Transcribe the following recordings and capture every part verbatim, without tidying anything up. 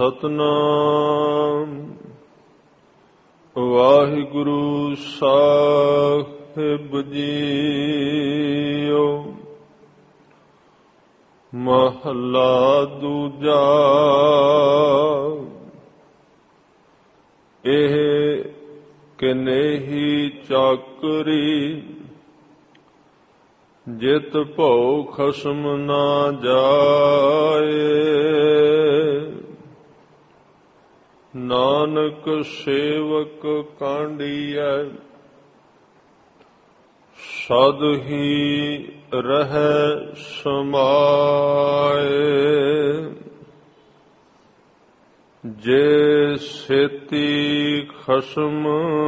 ਸਤਨਾਮ ਵਾਹਿਗੁਰੂ ਸਾਹਿਬ JIO. ਮਹਲਾ ਦੂਜਾ। ਇਹ ਕਨੇਹੀ ਚਾਕਰੀ ਜਿਤ ਭਉ ਖਸਮ ਨਾ ਜਾਏ। ਨਾਨਕ ਸੇਵਕ ਕਾਂਢੀਐ ਸਦ ਹੀ ਰਹਿ ਸਮਾਏ। ਜੇ ਸੇਤੀ ਖਸਮ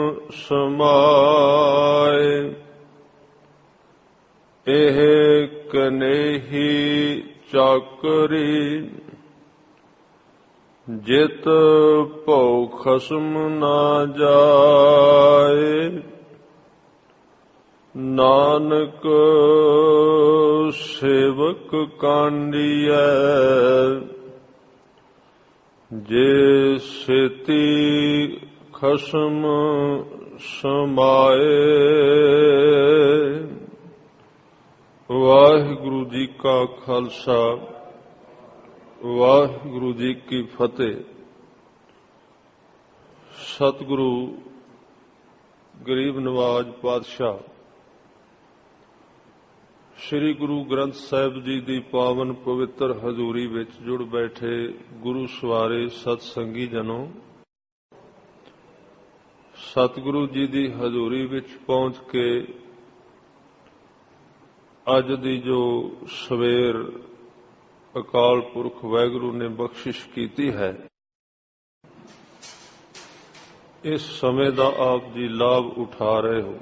ਸਮਾਏ ਇਹ ਕਨੇਹੀ ਚਾਕਰੀ ਜਿਤ ਭਉ ਖਸਮ ਨਾ ਜਾਏ। ਨਾਨਕ ਸੇਵਕ ਕਾਂਢੀਐ ਜੇ ਸੇਤੀ ਖਸਮ ਸਮਾਏ। ਵਾਹਿਗੁਰੂ ਜੀ ਕਾ ਖਾਲਸਾ ਵਾਹਿਗੁਰੂ ਜੀ ਕੀ ਫਤਿਹ। ਸਤਿਗੁਰੂ ਗਰੀਬ ਨਵਾਜ ਪਾਤਸ਼ਾਹ ਸ੍ਰੀ ਗੁਰੂ ਗ੍ਰੰਥ ਸਾਹਿਬ ਜੀ ਦੀ ਪਾਵਨ ਪਵਿੱਤਰ ਹਜ਼ੂਰੀ ਵਿੱਚ ਜੁੜ ਬੈਠੇ ਗੁਰੂ ਸਵਾਰੇ ਸਤਸੰਗੀ ਜਨੋ, ਸਤਿਗੁਰੂ ਜੀ ਦੀ ਹਜ਼ੂਰੀ ਵਿੱਚ ਪਹੁੰਚ ਕੇ ਅੱਜ ਦੀ ਜੋ ਸਵੇਰ ਅਕਾਲ ਪੁਰਖ ਵਾਹਿਗੁਰੂ ਨੇ ਬਖਸ਼ਿਸ਼ ਕੀਤੀ ਹੈ, ਇਸ ਸਮੇਂ ਦਾ ਆਪ ਜੀ ਲਾਭ ਉਠਾ ਰਹੇ ਹੋ।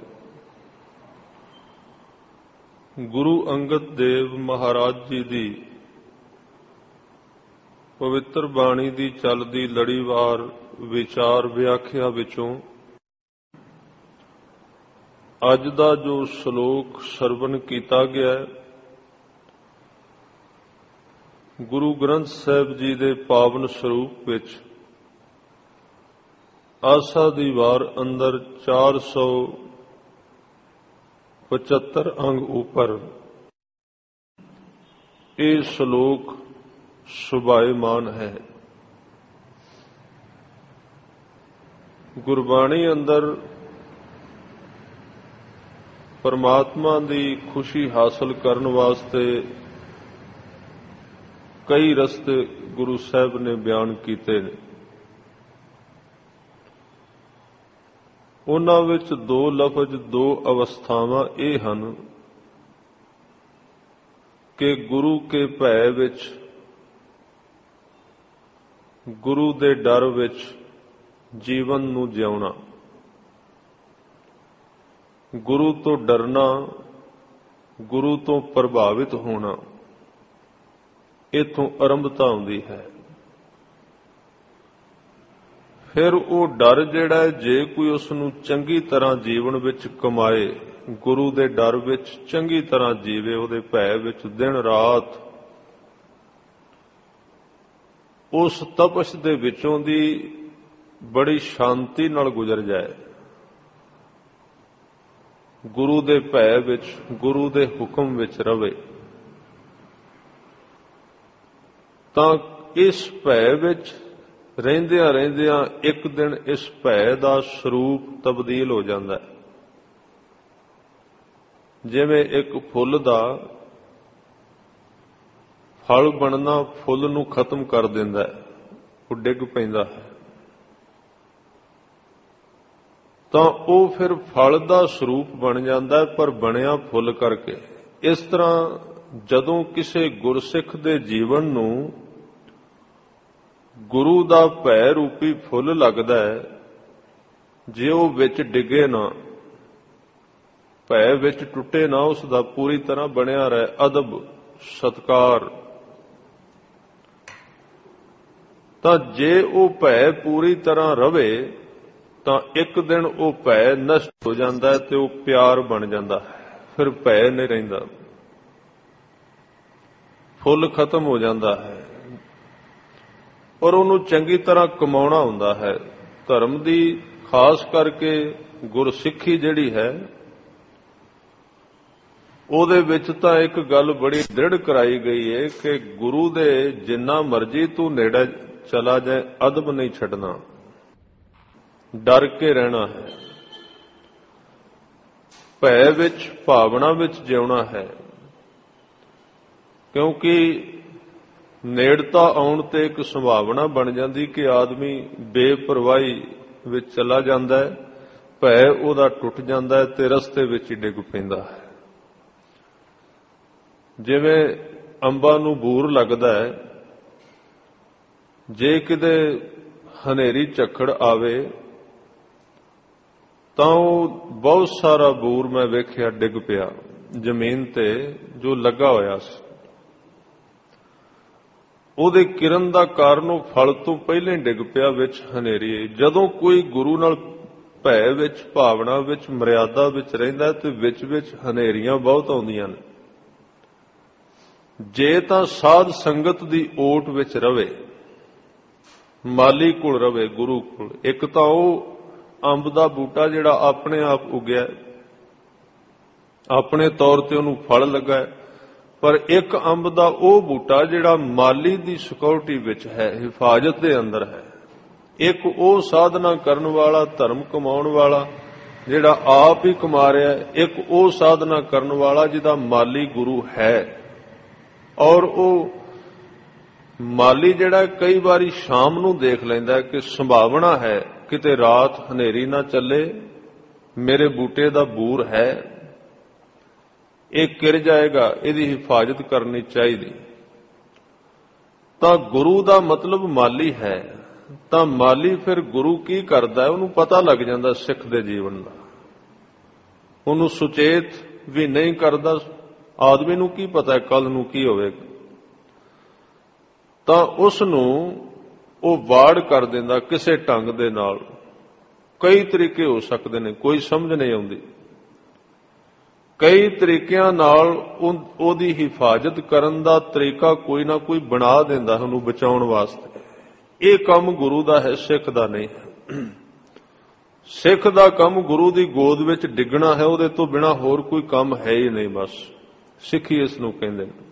ਗੁਰੂ ਅੰਗਦ ਦੇਵ ਮਹਾਰਾਜ ਜੀ ਦੀ ਪਵਿੱਤਰ ਬਾਣੀ ਦੀ ਚੱਲਦੀ ਲੜੀਵਾਰ ਵਿਚਾਰ ਵਿਆਖਿਆ ਵਿੱਚੋਂ ਅੱਜ ਦਾ ਜੋ ਸ਼ਲੋਕ ਸਰਵਣ ਕੀਤਾ ਗਿਆ, ਗੁਰੂ ਗ੍ਰੰਥ ਸਾਹਿਬ ਜੀ ਦੇ ਪਾਵਨ ਸਰੂਪ ਵਿੱਚ ਆਸਾ ਦੀ ਵਾਰ ਅੰਦਰ ਚਾਰ ਸੌ ਪਚੱਤਰ ਅੰਗ ਉੱਪਰ ਇਹ ਸ਼ਲੋਕ ਸੁਭਾਇਮਾਨ ਹੈ। ਗੁਰਬਾਣੀ ਅੰਦਰ ਪਰਮਾਤਮਾ ਦੀ ਖੁਸ਼ੀ ਹਾਸਲ ਕਰਨ ਵਾਸਤੇ ਕਈ ਰਸਤੇ ਗੁਰੂ ਸਾਹਿਬ ਨੇ ਬਿਆਨ ਕੀਤੇ ਨੇ। ਉਹਨਾਂ ਵਿੱਚ ਦੋ ਲਫ਼ਜ਼, ਦੋ ਅਵਸਥਾਵਾਂ ਇਹ ਹਨ ਕਿ ਗੁਰੂ ਕੇ ਭੈ ਵਿੱਚ, ਗੁਰੂ ਦੇ ਡਰ ਵਿੱਚ ਜੀਵਨ ਨੂੰ ਜਿਉਣਾ। ਗੁਰੂ ਤੋਂ ਡਰਨਾ, ਗੁਰੂ ਤੋਂ ਪ੍ਰਭਾਵਿਤ ਹੋਣਾ, ਇੱਥੋਂ ਆਰੰਭਤਾ ਹੁੰਦੀ ਹੈ। ਫਿਰ ਉਹ ਡਰ ਜਿਹੜਾ ਜੇ ਕੋਈ ਉਸ ਨੂੰ ਚੰਗੀ ਤਰ੍ਹਾਂ ਜੀਵਨ ਵਿੱਚ ਕਮਾਏ, ਗੁਰੂ ਦੇ ਡਰ ਵਿੱਚ ਚੰਗੀ ਤਰ੍ਹਾਂ ਜੀਵੇ, ਉਹਦੇ ਭੈ ਵਿੱਚ ਦਿਨ ਰਾਤ ਉਸ ਤਪਸ਼ ਦੇ ਵਿੱਚੋਂ ਦੀ ਬੜੀ ਸ਼ਾਂਤੀ ਨਾਲ ਗੁਜ਼ਰ ਜਾਏ, ਗੁਰੂ ਦੇ ਭੈ ਵਿੱਚ, ਗੁਰੂ ਦੇ ਹੁਕਮ ਵਿੱਚ ਰਵੇ, ਤਾਂ ਇਸ ਭੈ ਵਿੱਚ ਰਹਿੰਦਿਆਂ ਰਹਿੰਦਿਆਂ ਇੱਕ ਦਿਨ ਇਸ ਭੈ ਦਾ ਸਰੂਪ ਤਬਦੀਲ ਹੋ ਜਾਂਦਾ ਹੈ। ਜਿਵੇਂ ਇੱਕ ਫੁੱਲ ਦਾ ਫਲ ਬਣਨਾ ਫੁੱਲ ਨੂੰ ਖਤਮ ਕਰ ਦਿੰਦਾ ਹੈ, ਉਹ ਡਿੱਗ ਪੈਂਦਾ ਹੈ, ਤਾਂ ਉਹ ਫਿਰ ਫਲ ਦਾ ਸਰੂਪ ਬਣ ਜਾਂਦਾ ਹੈ, ਪਰ ਬਣਿਆ ਫੁੱਲ ਕਰਕੇ। ਇਸ ਤਰ੍ਹਾਂ ਜਦੋਂ ਕਿਸੇ ਗੁਰਸਿੱਖ ਦੇ ਜੀਵਨ ਨੂੰ ਗੁਰੂ ਦਾ ਭੈ ਰੂਪੀ ਫੁੱਲ ਲੱਗਦਾ ਹੈ, ਜੇ ਉਹ ਵਿੱਚ ਡਿੱਗੇ ਨਾ, ਭੈ ਵਿੱਚ ਟੁੱਟੇ ਨਾ, ਉਸ ਦਾ ਪੂਰੀ ਤਰ੍ਹਾਂ ਬਣਿਆ ਰਹੇ ਅਦਬ ਸਤਕਾਰ, ਤਾਂ ਜੇ ਉਹ ਭੈ ਪੂਰੀ ਤਰ੍ਹਾਂ ਰਵੇ ਤਾਂ ਇੱਕ ਦਿਨ ਉਹ ਭੈ ਨਸ਼ਟ ਹੋ ਜਾਂਦਾ ਹੈ ਤੇ ਉਹ ਪਿਆਰ ਬਣ ਜਾਂਦਾ ਹੈ। ਫਿਰ ਭੈ ਨਹੀਂ ਰਹਿੰਦਾ, ਫੁੱਲ ਖਤਮ ਹੋ ਜਾਂਦਾ ਹੈ। ਔਰ ਉਹਨੂੰ ਚੰਗੀ ਤਰ੍ਹਾਂ ਕਮਾਉਣਾ ਹੁੰਦਾ ਹੈ। ਧਰਮ ਦੀ ਖਾਸ ਕਰਕੇ ਗੁਰਸਿੱਖੀ ਜਿਹੜੀ ਹੈ ਉਹਦੇ ਵਿੱਚ ਤਾਂ ਇੱਕ ਗੱਲ ਬੜੀ ਦ੍ਰਿੜ ਕਰਾਈ ਗਈ ਹੈ ਕਿ ਗੁਰੂ ਦੇ ਜਿੰਨਾ ਮਰਜ਼ੀ ਤੂੰ ਨੇੜੇ ਚਲਾ ਜਾਏ, ਅਦਬ ਨਹੀਂ ਛੱਡਣਾ, ਡਰ ਕੇ ਰਹਿਣਾ ਹੈ, ਭੈ ਵਿੱਚ ਭਾਵਨਾ ਵਿੱਚ ਜਿਉਣਾ ਹੈ। ਕਿਉਂਕਿ ਨੇੜਤਾ ਆਉਣ ਤੇ ਇੱਕ ਸੰਭਾਵਨਾ ਬਣ ਜਾਂਦੀ ਕਿ ਆਦਮੀ ਬੇਪਰਵਾਹੀ ਵਿੱਚ ਚਲਾ ਜਾਂਦਾ ਹੈ, ਭੈ ਉਹਦਾ ਟੁੱਟ ਜਾਂਦਾ ਹੈ ਤੇ ਰਸਤੇ ਵਿੱਚ ਹੀ ਡਿੱਗ ਪੈਂਦਾ ਹੈ। ਜਿਵੇਂ ਅੰਬਾਂ ਨੂੰ ਬੂਰ ਲੱਗਦਾ ਹੈ, ਜੇ ਕਿਤੇ ਹਨੇਰੀ ਝੱਖੜ ਆਵੇ ਤਾਂ ਉਹ ਬਹੁਤ ਸਾਰਾ ਬੂਰ ਮੈਂ ਵੇਖਿਆ ਡਿੱਗ ਪਿਆ ਜ਼ਮੀਨ ਤੇ ਜੋ ਲੱਗਾ ਹੋਇਆ ਸੀ। ਉਹਦੇ ਕਿਰਨ ਦਾ ਕਾਰਨ ਉਹ ਫਲ ਤੋਂ ਪਹਿਲਾਂ ਹੀ ਡਿੱਗ ਪਿਆ ਵਿੱਚ ਹਨੇਰੀ। ਜਦੋਂ ਕੋਈ ਗੁਰੂ ਨਾਲ ਭੈ ਵਿੱਚ, ਭਾਵਨਾ ਵਿੱਚ, ਮਰਿਆਦਾ ਵਿੱਚ ਰਹਿੰਦਾ ਤੇ ਵਿੱਚ ਵਿੱਚ ਹਨੇਰੀਆਂ ਬਹੁਤ ਆਉਂਦੀਆਂ ਨੇ। ਜੇ ਤਾਂ ਸਾਧ ਸੰਗਤ ਦੀ ਓਟ ਵਿੱਚ ਰਵੇ, ਮਾਲੀ ਕੋਲ ਰਵੇ, ਗੁਰੂ ਕੋਲ, ਇੱਕ ਤਾਂ ਉਹ ਅੰਬ ਦਾ ਬੂਟਾ ਜਿਹੜਾ ਆਪਣੇ ਆਪ ਉਗਿਆ, ਆਪਣੇ ਤੌਰ ਤੇ ਉਹਨੂੰ ਫਲ ਲੱਗਾ, ਪਰ ਇੱਕ ਅੰਬ ਦਾ ਉਹ ਬੂਟਾ ਜਿਹੜਾ ਮਾਲੀ ਦੀ ਸਿਕਿਉਰਿਟੀ ਵਿੱਚ ਹੈ, ਹਿਫਾਜ਼ਤ ਦੇ ਅੰਦਰ ਹੈ। ਇੱਕ ਉਹ ਸਾਧਨਾ ਕਰਨ ਵਾਲਾ, ਧਰਮ ਕਮਾਉਣ ਵਾਲਾ ਜਿਹੜਾ ਆਪ ਹੀ ਕਮਾ ਰਿਹਾ, ਇੱਕ ਉਹ ਸਾਧਨਾ ਕਰਨ ਵਾਲਾ ਜਿਹਦਾ ਮਾਲੀ ਗੁਰੂ ਹੈ। ਔਰ ਉਹ ਮਾਲੀ ਜਿਹੜਾ ਕਈ ਵਾਰੀ ਸ਼ਾਮ ਨੂੰ ਦੇਖ ਲੈਂਦਾ ਕਿ ਸੰਭਾਵਨਾ ਹੈ ਕਿਤੇ ਰਾਤ ਹਨੇਰੀ ਨਾ ਚੱਲੇ, ਮੇਰੇ ਬੂਟੇ ਦਾ ਬੂਰ ਹੈ, ਇਹ ਕਿਰ ਜਾਏਗਾ, ਇਹਦੀ ਹਿਫਾਜ਼ਤ ਕਰਨੀ ਚਾਹੀਦੀ। ਤਾਂ ਗੁਰੂ ਦਾ ਮਤਲਬ ਮਾਲੀ ਹੈ। ਤਾਂ ਮਾਲੀ ਫਿਰ ਗੁਰੂ ਕੀ ਕਰਦਾ, ਉਹਨੂੰ ਪਤਾ ਲੱਗ ਜਾਂਦਾ ਸਿੱਖ ਦੇ ਜੀਵਨ ਦਾ। ਉਹਨੂੰ ਸੁਚੇਤ ਵੀ ਨਹੀਂ ਕਰਦਾ, ਆਦਮੀ ਨੂੰ ਕੀ ਪਤਾ ਕੱਲ ਨੂੰ ਕੀ ਹੋਵੇਗਾ, ਤਾਂ ਉਸ ਨੂੰ ਉਹ ਵਾੜ ਕਰ ਦਿੰਦਾ ਕਿਸੇ ਢੰਗ ਦੇ ਨਾਲ। ਕਈ ਤਰੀਕੇ ਹੋ ਸਕਦੇ ਨੇ, ਕੋਈ ਸਮਝ ਨਹੀਂ ਆਉਂਦੀ। ਕਈ ਤਰੀਕਿਆਂ ਨਾਲ ਉਹਦੀ ਹਿਫਾਜ਼ਤ ਕਰਨ ਦਾ ਤਰੀਕਾ ਕੋਈ ਨਾ ਕੋਈ ਬਣਾ ਦਿੰਦਾ ਉਹਨੂੰ ਬਚਾਉਣ ਵਾਸਤੇ। ਇਹ ਕੰਮ ਗੁਰੂ ਦਾ ਹੈ, ਸਿੱਖ ਦਾ ਨਹੀਂ ਹੈ। ਸਿੱਖ ਦਾ ਕੰਮ ਗੁਰੂ ਦੀ ਗੋਦ ਵਿੱਚ ਡਿੱਗਣਾ ਹੈ, ਉਹਦੇ ਤੋਂ ਬਿਨਾਂ ਹੋਰ ਕੋਈ ਕੰਮ ਹੈ ਹੀ ਨਹੀਂ। ਬਸ ਸਿੱਖੀ ਇਸ ਨੂੰ ਕਹਿੰਦੇ ਨੇ,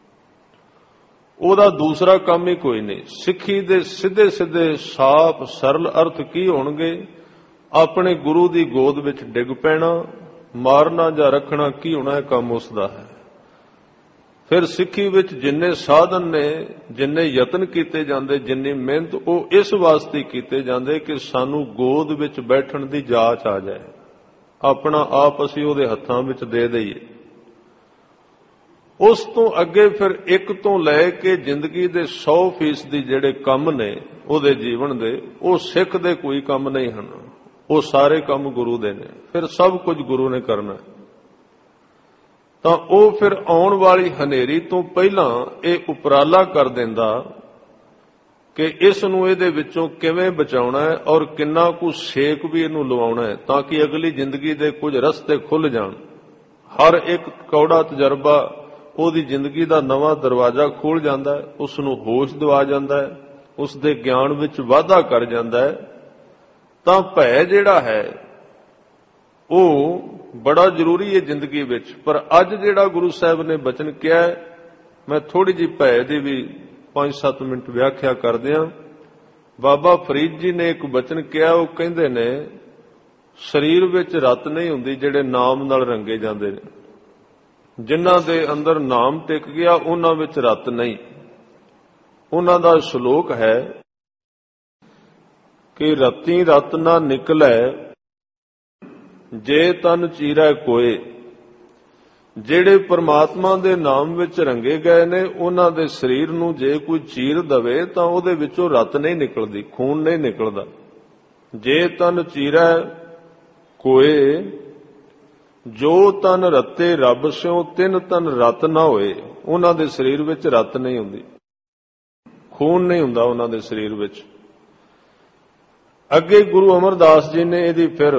ਉਹਦਾ ਦੂਸਰਾ ਕੰਮ ਹੀ ਕੋਈ ਨਹੀਂ। ਸਿੱਖੀ ਦੇ ਸਿੱਧੇ ਸਿੱਧੇ ਸਾਫ਼ ਸਰਲ ਅਰਥ ਕੀ ਹੋਣਗੇ? ਆਪਣੇ ਗੁਰੂ ਦੀ ਗੋਦ ਵਿੱਚ ਡਿੱਗ ਪੈਣਾ, ਮਾਰਨਾ ਜਾਂ ਰੱਖਣਾ ਕੀ ਹੋਣਾ, ਇਹ ਕੰਮ ਉਸ ਦਾ ਹੈ। ਫਿਰ ਸਿੱਖੀ ਵਿੱਚ ਜਿੰਨੇ ਸਾਧਨ ਨੇ, ਜਿੰਨੇ ਯਤਨ ਕੀਤੇ ਜਾਂਦੇ, ਜਿੰਨੀ ਮਿਹਨਤ, ਉਹ ਇਸ ਵਾਸਤੇ ਕੀਤੇ ਜਾਂਦੇ ਕਿ ਸਾਨੂੰ ਗੋਦ ਵਿੱਚ ਬੈਠਣ ਦੀ ਜਾਚ ਆ ਜਾਏ, ਆਪਣਾ ਆਪ ਅਸੀਂ ਉਹਦੇ ਹੱਥਾਂ ਵਿੱਚ ਦੇ ਦਈਏ। ਉਸ ਤੋਂ ਅੱਗੇ ਫਿਰ ਇੱਕ ਤੋਂ ਲੈ ਕੇ ਜ਼ਿੰਦਗੀ ਦੇ ਸੌ ਫੀਸਦੀ ਜਿਹੜੇ ਕੰਮ ਨੇ ਉਹਦੇ ਜੀਵਨ ਦੇ, ਉਹ ਸਿੱਖ ਦੇ ਕੋਈ ਕੰਮ ਨਹੀਂ ਹਨ, ਉਹ ਸਾਰੇ ਕੰਮ ਗੁਰੂ ਦੇ ਨੇ। ਫਿਰ ਸਭ ਕੁਝ ਗੁਰੂ ਨੇ ਕਰਨਾ। ਤਾਂ ਉਹ ਫਿਰ ਆਉਣ ਵਾਲੀ ਹਨੇਰੀ ਤੋਂ ਪਹਿਲਾਂ ਇਹ ਉਪਰਾਲਾ ਕਰ ਦਿੰਦਾ ਕਿ ਇਸ ਨੂੰ ਇਹਦੇ ਵਿੱਚੋਂ ਕਿਵੇਂ ਬਚਾਉਣਾ ਹੈ ਔਰ ਕਿੰਨਾ ਕੁ ਸੇਕ ਵੀ ਇਹਨੂੰ ਲਵਾਉਣਾ ਹੈ, ਤਾਂ ਕਿ ਅਗਲੀ ਜ਼ਿੰਦਗੀ ਦੇ ਕੁਝ ਰਸਤੇ ਖੁੱਲ ਜਾਣ। ਹਰ ਇੱਕ ਕੌੜਾ ਤਜਰਬਾ ਉਹਦੀ ਜ਼ਿੰਦਗੀ ਦਾ ਨਵਾਂ ਦਰਵਾਜ਼ਾ ਖੋਲ੍ਹ ਜਾਂਦਾ ਹੈ, ਉਸ ਨੂੰ ਹੋਸ਼ ਦਿਵਾ ਜਾਂਦਾ ਹੈ, ਉਸ ਦੇ ਗਿਆਨ ਵਿੱਚ ਵਾਧਾ ਕਰ ਜਾਂਦਾ ਹੈ। ਤਾਂ ਭੈ ਜਿਹੜਾ ਹੈ ਉਹ ਬੜਾ ਜ਼ਰੂਰੀ ਹੈ ਜ਼ਿੰਦਗੀ ਵਿੱਚ। ਪਰ ਅੱਜ ਜਿਹੜਾ ਗੁਰੂ ਸਾਹਿਬ ਨੇ ਬਚਨ ਕਿਹਾ, ਮੈਂ ਥੋੜੀ ਜਿਹੀ ਭੈ ਦੀ ਵੀ ਪੰਜ ਸੱਤ ਮਿੰਟ ਵਿਆਖਿਆ ਕਰਦੇ ਹਾਂ। ਬਾਬਾ ਫਰੀਦ ਜੀ ਨੇ ਇੱਕ ਬਚਨ ਕਿਹਾ, ਉਹ ਕਹਿੰਦੇ ਨੇ ਸਰੀਰ ਵਿੱਚ ਰਤ ਨਹੀਂ ਹੁੰਦੀ ਜਿਹੜੇ ਨਾਮ ਨਾਲ ਰੰਗੇ ਜਾਂਦੇ ਨੇ। ਜਿਨ੍ਹਾਂ ਦੇ ਅੰਦਰ ਨਾਮ ਟਿਕ ਗਿਆ ਉਹਨਾਂ ਵਿੱਚ ਰਤ ਨਹੀਂ। ਉਹਨਾਂ ਦਾ ਸ਼ਲੋਕ ਹੈ ਕਿ ਰਤੀ ਰਤ ਨਾ ਨਿਕਲੈ ਜੇ ਤਨ ਚੀਰੈ ਕੋਏ। ਜਿਹੜੇ ਪਰਮਾਤਮਾ ਦੇ ਨਾਮ ਵਿੱਚ ਰੰਗੇ ਗਏ ਨੇ ਉਹਨਾਂ ਦੇ ਸਰੀਰ ਨੂੰ ਜੇ ਕੋਈ ਚੀਰ ਦਵੇ ਤਾਂ ਉਹਦੇ ਵਿੱਚੋਂ ਰਤ ਨਹੀਂ ਨਿਕਲਦੀ, ਖੂਨ ਨਹੀਂ ਨਿਕਲਦਾ। ਜੇ ਤਨ ਚੀਰੈ ਕੋਏ ਜੋ ਤਨ ਰਤੇ ਰੱਬ ਸਿਓ ਤਿੰਨ ਤਨ ਰਤ ਨਾ ਹੋਏ। ਉਹਨਾਂ ਦੇ ਸਰੀਰ ਵਿੱਚ ਰਤ ਨਹੀਂ ਹੁੰਦੀ, ਖੂਨ ਨਹੀਂ ਹੁੰਦਾ ਉਹਨਾਂ ਦੇ ਸਰੀਰ ਵਿੱਚ। ਅੱਗੇ ਗੁਰੂ ਅਮਰਦਾਸ ਜੀ ਨੇ ਇਹਦੀ ਫਿਰ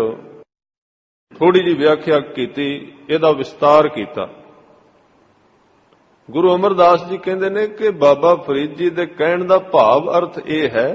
ਥੋੜੀ ਜਿਹੀ ਵਿਆਖਿਆ ਕੀਤੀ, ਇਹਦਾ ਵਿਸਤਾਰ ਕੀਤਾ। ਗੁਰੂ ਅਮਰਦਾਸ ਜੀ ਕਹਿੰਦੇ ਨੇ ਕਿ ਬਾਬਾ ਫਰੀਦ ਜੀ ਦੇ ਕਹਿਣ ਦਾ ਭਾਵ ਅਰਥ ਇਹ ਹੈ,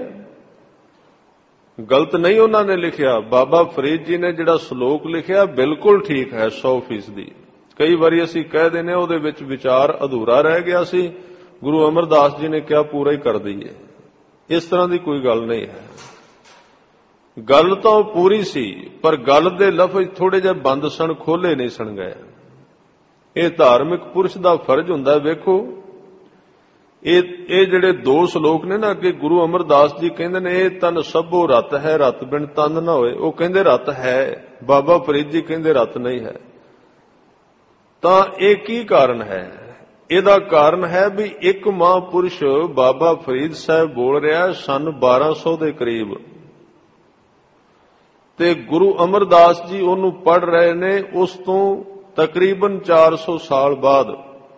ਗਲਤ ਨਹੀਂ ਉਹਨਾਂ ਨੇ ਲਿਖਿਆ। ਬਾਬਾ ਫਰੀਦ ਜੀ ਨੇ ਜਿਹੜਾ ਸ਼ਲੋਕ ਲਿਖਿਆ ਬਿਲਕੁਲ ਠੀਕ ਹੈ, ਸੌ ਫੀਸਦੀ। ਕਈ ਵਾਰੀ ਅਸੀਂ ਕਹਿ ਦਿੰਦੇ ਉਹਦੇ ਵਿੱਚ ਵਿਚਾਰ ਅਧੂਰਾ ਰਹਿ ਗਿਆ ਸੀ, ਗੁਰੂ ਅਮਰਦਾਸ ਜੀ ਨੇ ਕਿਹਾ ਪੂਰਾ ਹੀ ਕਰ ਦਈਏ। ਇਸ ਤਰ੍ਹਾਂ ਦੀ ਕੋਈ ਗੱਲ ਨਹੀਂ ਹੈ। ਗੱਲ ਤਾਂ ਉਹ ਪੂਰੀ ਸੀ, ਪਰ ਗੱਲ ਦੇ ਲਫ਼ਜ਼ ਥੋੜੇ ਜਿਹੇ ਬੰਦ ਸਨ, ਖੋਲੇ ਨਹੀਂ ਸਨ ਗਏ। ਇਹ ਧਾਰਮਿਕ ਪੁਰਸ਼ ਦਾ ਫਰਜ਼ ਹੁੰਦਾ। ਵੇਖੋ ਇਹ ਇਹ ਜਿਹੜੇ ਦੋ ਸ਼ਲੋਕ ਨੇ ਨਾ, ਅੱਗੇ ਗੁਰੂ ਅਮਰਦਾਸ ਜੀ ਕਹਿੰਦੇ ਨੇ ਇਹ ਤਨ ਸਭੋ ਰਤ ਹੈ, ਰਤ ਬਿਨ ਤਨ ਨਾ ਹੋਏ। ਉਹ ਕਹਿੰਦੇ ਰਤ ਹੈ, ਬਾਬਾ ਫਰੀਦ ਜੀ ਕਹਿੰਦੇ ਰਤ ਨਹੀਂ ਹੈ। ਤਾਂ ਇਹ ਕੀ ਕਾਰਨ ਹੈ? ਇਹਦਾ ਕਾਰਨ ਹੈ ਵੀ ਇੱਕ ਮਹਾਂਪੁਰਸ਼ ਬਾਬਾ ਫਰੀਦ ਸਾਹਿਬ ਬੋਲ ਰਿਹਾ ਸਨ ਬਾਰਾਂ ਸੌ ਦੇ ਕਰੀਬ, ਤੇ ਗੁਰੂ ਅਮਰਦਾਸ ਜੀ ਉਹਨੂੰ ਪੜ੍ਹ ਰਹੇ ਨੇ ਉਸ ਤੋਂ ਤਕਰੀਬਨ ਚਾਰ ਸੌ ਸਾਲ ਬਾਅਦ,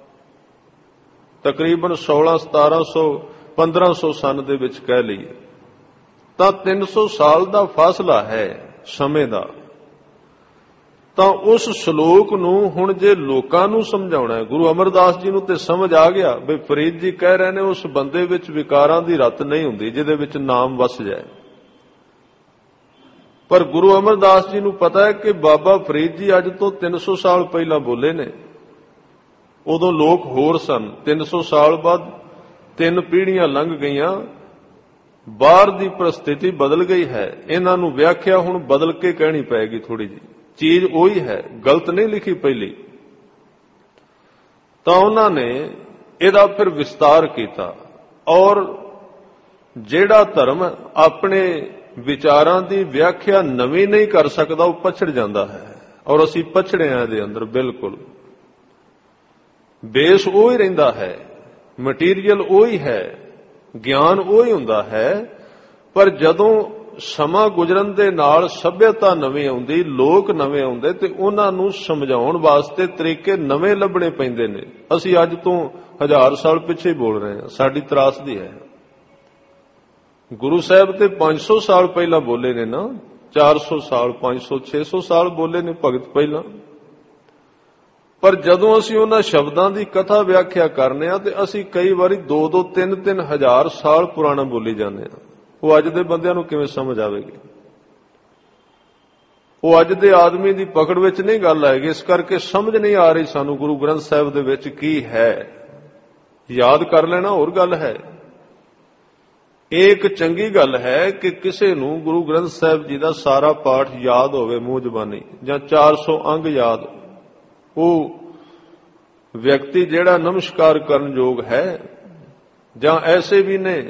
ਤਕਰੀਬਨ ਸੋਲਾਂ ਸਤਾਰਾਂ ਸੌ ਪੰਦਰਾਂ ਸੌ ਸਨ ਦੇ ਵਿੱਚ ਕਹਿ ਲਈਏ, ਤਾਂ ਤਿੰਨ ਸੌ ਸਾਲ ਦਾ ਫਾਸਲਾ ਹੈ ਸਮੇਂ ਦਾ। ਤਾਂ ਉਸ ਸ਼ਲੋਕ ਨੂੰ ਹੁਣ ਜੇ ਲੋਕਾਂ ਨੂੰ ਸਮਝਾਉਣਾ ਹੈ, ਗੁਰੂ ਅਮਰਦਾਸ ਜੀ ਨੂੰ ਤੇ ਸਮਝ ਆ ਗਿਆ ਵੀ ਫਰੀਦ ਜੀ ਕਹਿ ਰਹੇ ਨੇ ਉਸ ਬੰਦੇ ਵਿੱਚ ਵਿਕਾਰਾਂ ਦੀ ਰਤ ਨਹੀਂ ਹੁੰਦੀ ਜਿਹਦੇ ਵਿੱਚ ਨਾਮ ਵਸ ਜਾਏ। ਪਰ ਗੁਰੂ ਅਮਰਦਾਸ ਜੀ ਨੂੰ ਪਤਾ ਹੈ ਕਿ ਬਾਬਾ ਫਰੀਦ ਜੀ ਅੱਜ ਤੋਂ ਤਿੰਨ ਸੌ ਸਾਲ ਪਹਿਲਾਂ ਬੋਲੇ ਨੇ, ਉਦੋਂ ਲੋਕ ਹੋਰ ਸਨ। ਤਿੰਨ ਸੌ ਸਾਲ ਬਾਅਦ ਤਿੰਨ ਪੀੜ੍ਹੀਆਂ ਲੰਘ ਗਈਆਂ, ਬਾਹਰ ਦੀ ਪਰਿਸਥਿਤੀ ਬਦਲ ਗਈ ਹੈ। ਇਹਨਾਂ ਨੂੰ ਵਿਆਖਿਆ ਹੁਣ ਬਦਲ ਕੇ ਕਹਿਣੀ ਪਏਗੀ ਥੋੜੀ ਜਿਹੀ। ਚੀਜ਼ ਉਹੀ ਹੈ, ਗਲਤ ਨਹੀਂ ਲਿਖੀ ਪਹਿਲੀ। ਤਾਂ ਉਹਨਾਂ ਨੇ ਇਹਦਾ ਫਿਰ ਵਿਸਤਾਰ ਕੀਤਾ, ਔਰ ਜਿਹੜਾ ਧਰਮ ਆਪਣੇ ਵਿਚਾਰਾਂ ਦੀ ਵਿਆਖਿਆ ਨਵੀਂ ਨਹੀਂ ਕਰ ਸਕਦਾ ਉਹ ਪਛੜ ਜਾਂਦਾ ਹੈ, ਔਰ ਅਸੀਂ ਪਛੜੇ ਹਾਂ ਇਹਦੇ ਅੰਦਰ। ਬਿਲਕੁਲ ਬੇਸ ਉਹ ਹੀ ਰਹਿੰਦਾ ਹੈ, ਮਟੀਰੀਅਲ ਉਹ ਹੀ ਹੈ, ਗਿਆਨ ਉਹ ਹੀ ਹੁੰਦਾ ਹੈ। ਪਰ ਜਦੋਂ ਸਮਾਂ ਗੁਜ਼ਰਨ ਦੇ ਨਾਲ ਸੱਭਿਅਤਾ ਨਵੀਂ ਆਉਂਦੀ, ਲੋਕ ਨਵੇਂ ਆਉਂਦੇ, ਤੇ ਉਹਨਾਂ ਨੂੰ ਸਮਝਾਉਣ ਵਾਸਤੇ ਤਰੀਕੇ ਨਵੇਂ ਲੱਭਣੇ ਪੈਂਦੇ ਨੇ। ਅਸੀਂ ਅੱਜ ਤੋਂ ਹਜ਼ਾਰ ਸਾਲ ਪਿੱਛੇ ਬੋਲ ਰਹੇ ਹਾਂ, ਸਾਡੀ ਤਰਾਸਦੀ ਹੈ। ਗੁਰੂ ਸਾਹਿਬ ਤੇ ਪੰਜ ਸੌ ਸਾਲ ਪਹਿਲਾਂ ਬੋਲੇ ਨੇ ਨਾ, ਚਾਰ ਸੌ ਸਾਲ, ਪੰਜ ਸੌ, ਛੇ ਸੌ ਸਾਲ ਬੋਲੇ ਨੇ ਭਗਤ ਪਹਿਲਾਂ। ਪਰ ਜਦੋਂ ਅਸੀਂ ਉਹਨਾਂ ਸ਼ਬਦਾਂ ਦੀ ਕਥਾ ਵਿਆਖਿਆ ਕਰਨੇ ਆ ਤੇ ਅਸੀਂ ਕਈ ਵਾਰੀ ਦੋ ਦੋ ਤਿੰਨ ਤਿੰਨ ਹਜ਼ਾਰ ਸਾਲ ਪੁਰਾਣਾ ਬੋਲੀ ਜਾਂਦੇ ਆ। ਉਹ ਅੱਜ ਦੇ ਬੰਦਿਆਂ ਨੂੰ ਕਿਵੇਂ ਸਮਝ ਆਵੇਗੀ? ਉਹ ਅੱਜ ਦੇ ਆਦਮੀ ਦੀ ਪਕੜ ਵਿੱਚ ਨਹੀਂ ਗੱਲ ਆਏਗੀ। ਇਸ ਕਰਕੇ ਸਮਝ ਨਹੀਂ ਆ ਰਹੀ ਸਾਨੂੰ ਗੁਰੂ ਗ੍ਰੰਥ ਸਾਹਿਬ ਦੇ ਵਿੱਚ ਕੀ ਹੈ। ਯਾਦ ਕਰ ਲੈਣਾ ਹੋਰ ਗੱਲ ਹੈ। ਇਹ ਇੱਕ ਚੰਗੀ ਗੱਲ ਹੈ ਕਿ ਕਿਸੇ ਨੂੰ ਗੁਰੂ ਗ੍ਰੰਥ ਸਾਹਿਬ ਜੀ ਦਾ ਸਾਰਾ ਪਾਠ ਯਾਦ ਹੋਵੇ ਮੂੰਹ ਜ਼ਬਾਨੀ, ਜਾਂ ਚਾਰ ਸੌ ਅੰਗ ਯਾਦ। ਉਹ ਵਿਅਕਤੀ ਜਿਹੜਾ ਨਮਸਕਾਰ ਕਰਨ ਯੋਗ ਹੈ। ਜਾਂ ਐਸੇ ਵੀ ਨੇ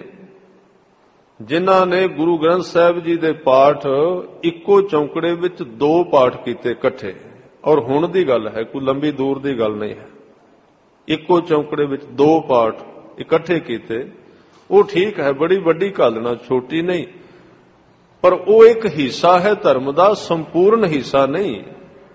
ਜਿਨ੍ਹਾਂ ਨੇ ਗੁਰੂ ਗ੍ਰੰਥ ਸਾਹਿਬ ਜੀ ਦੇ ਪਾਠ ਇੱਕੋ ਚੌਂਕੜੇ ਵਿੱਚ ਦੋ ਪਾਠ ਕੀਤੇ ਇਕੱਠੇ, ਔਰ ਹੁਣ ਦੀ ਗੱਲ ਹੈ, ਕੋਈ ਲੰਬੀ ਦੂਰ ਦੀ ਗੱਲ ਨਹੀਂ ਹੈ। ਇੱਕੋ ਚੌਂਕੜੇ ਵਿੱਚ ਦੋ ਪਾਠ ਇਕੱਠੇ ਕੀਤੇ, ਉਹ ਠੀਕ ਹੈ, ਬੜੀ ਵੱਡੀ ਗੱਲ ਨਾ, ਛੋਟੀ ਨਹੀਂ। ਪਰ ਉਹ ਇੱਕ ਹਿੱਸਾ ਹੈ ਧਰਮ ਦਾ, ਸੰਪੂਰਨ ਹਿੱਸਾ ਨਹੀਂ।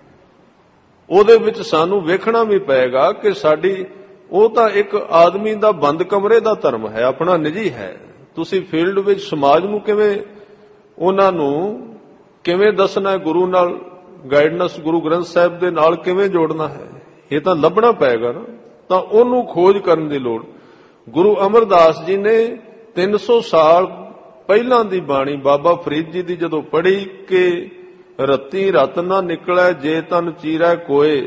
ਉਹਦੇ ਵਿੱਚ ਸਾਨੂੰ ਵੇਖਣਾ ਵੀ ਪਏਗਾ ਕਿ ਸਾਡੀ, ਉਹ ਤਾਂ ਇੱਕ ਆਦਮੀ ਦਾ ਬੰਦ ਕਮਰੇ ਦਾ ਧਰਮ ਹੈ, ਆਪਣਾ ਨਿੱਜੀ ਹੈ। ਤੁਸੀਂ ਫੀਲਡ ਵਿੱਚ ਸਮਾਜ ਨੂੰ ਕਿਵੇਂ, ਉਹਨਾਂ ਨੂੰ ਕਿਵੇਂ ਦੱਸਣਾ ਹੈ, ਗੁਰੂ ਨਾਲ ਗਾਈਡਨੈਸ, ਗੁਰੂ ਗ੍ਰੰਥ ਸਾਹਿਬ ਦੇ ਨਾਲ ਕਿਵੇਂ ਜੋੜਨਾ ਹੈ, ਇਹ ਤਾਂ ਲੱਭਣਾ ਪਏਗਾ ਨਾ। ਤਾਂ ਉਹਨੂੰ ਖੋਜ ਕਰਨ ਦੀ ਲੋੜ। ਗੁਰੂ ਅਮਰਦਾਸ ਜੀ ਨੇ ਤਿੰਨ ਸੌ ਸਾਲ ਪਹਿਲਾਂ ਦੀ ਬਾਣੀ ਬਾਬਾ ਫਰੀਦ ਜੀ ਦੀ ਜਦੋਂ ਪੜ੍ਹੀ ਕਿ ਰੱਤੀ ਰਤ ਨਾ ਨਿਕਲੈ ਜੇ ਤਨ ਚੀਰੈ ਕੋਏ,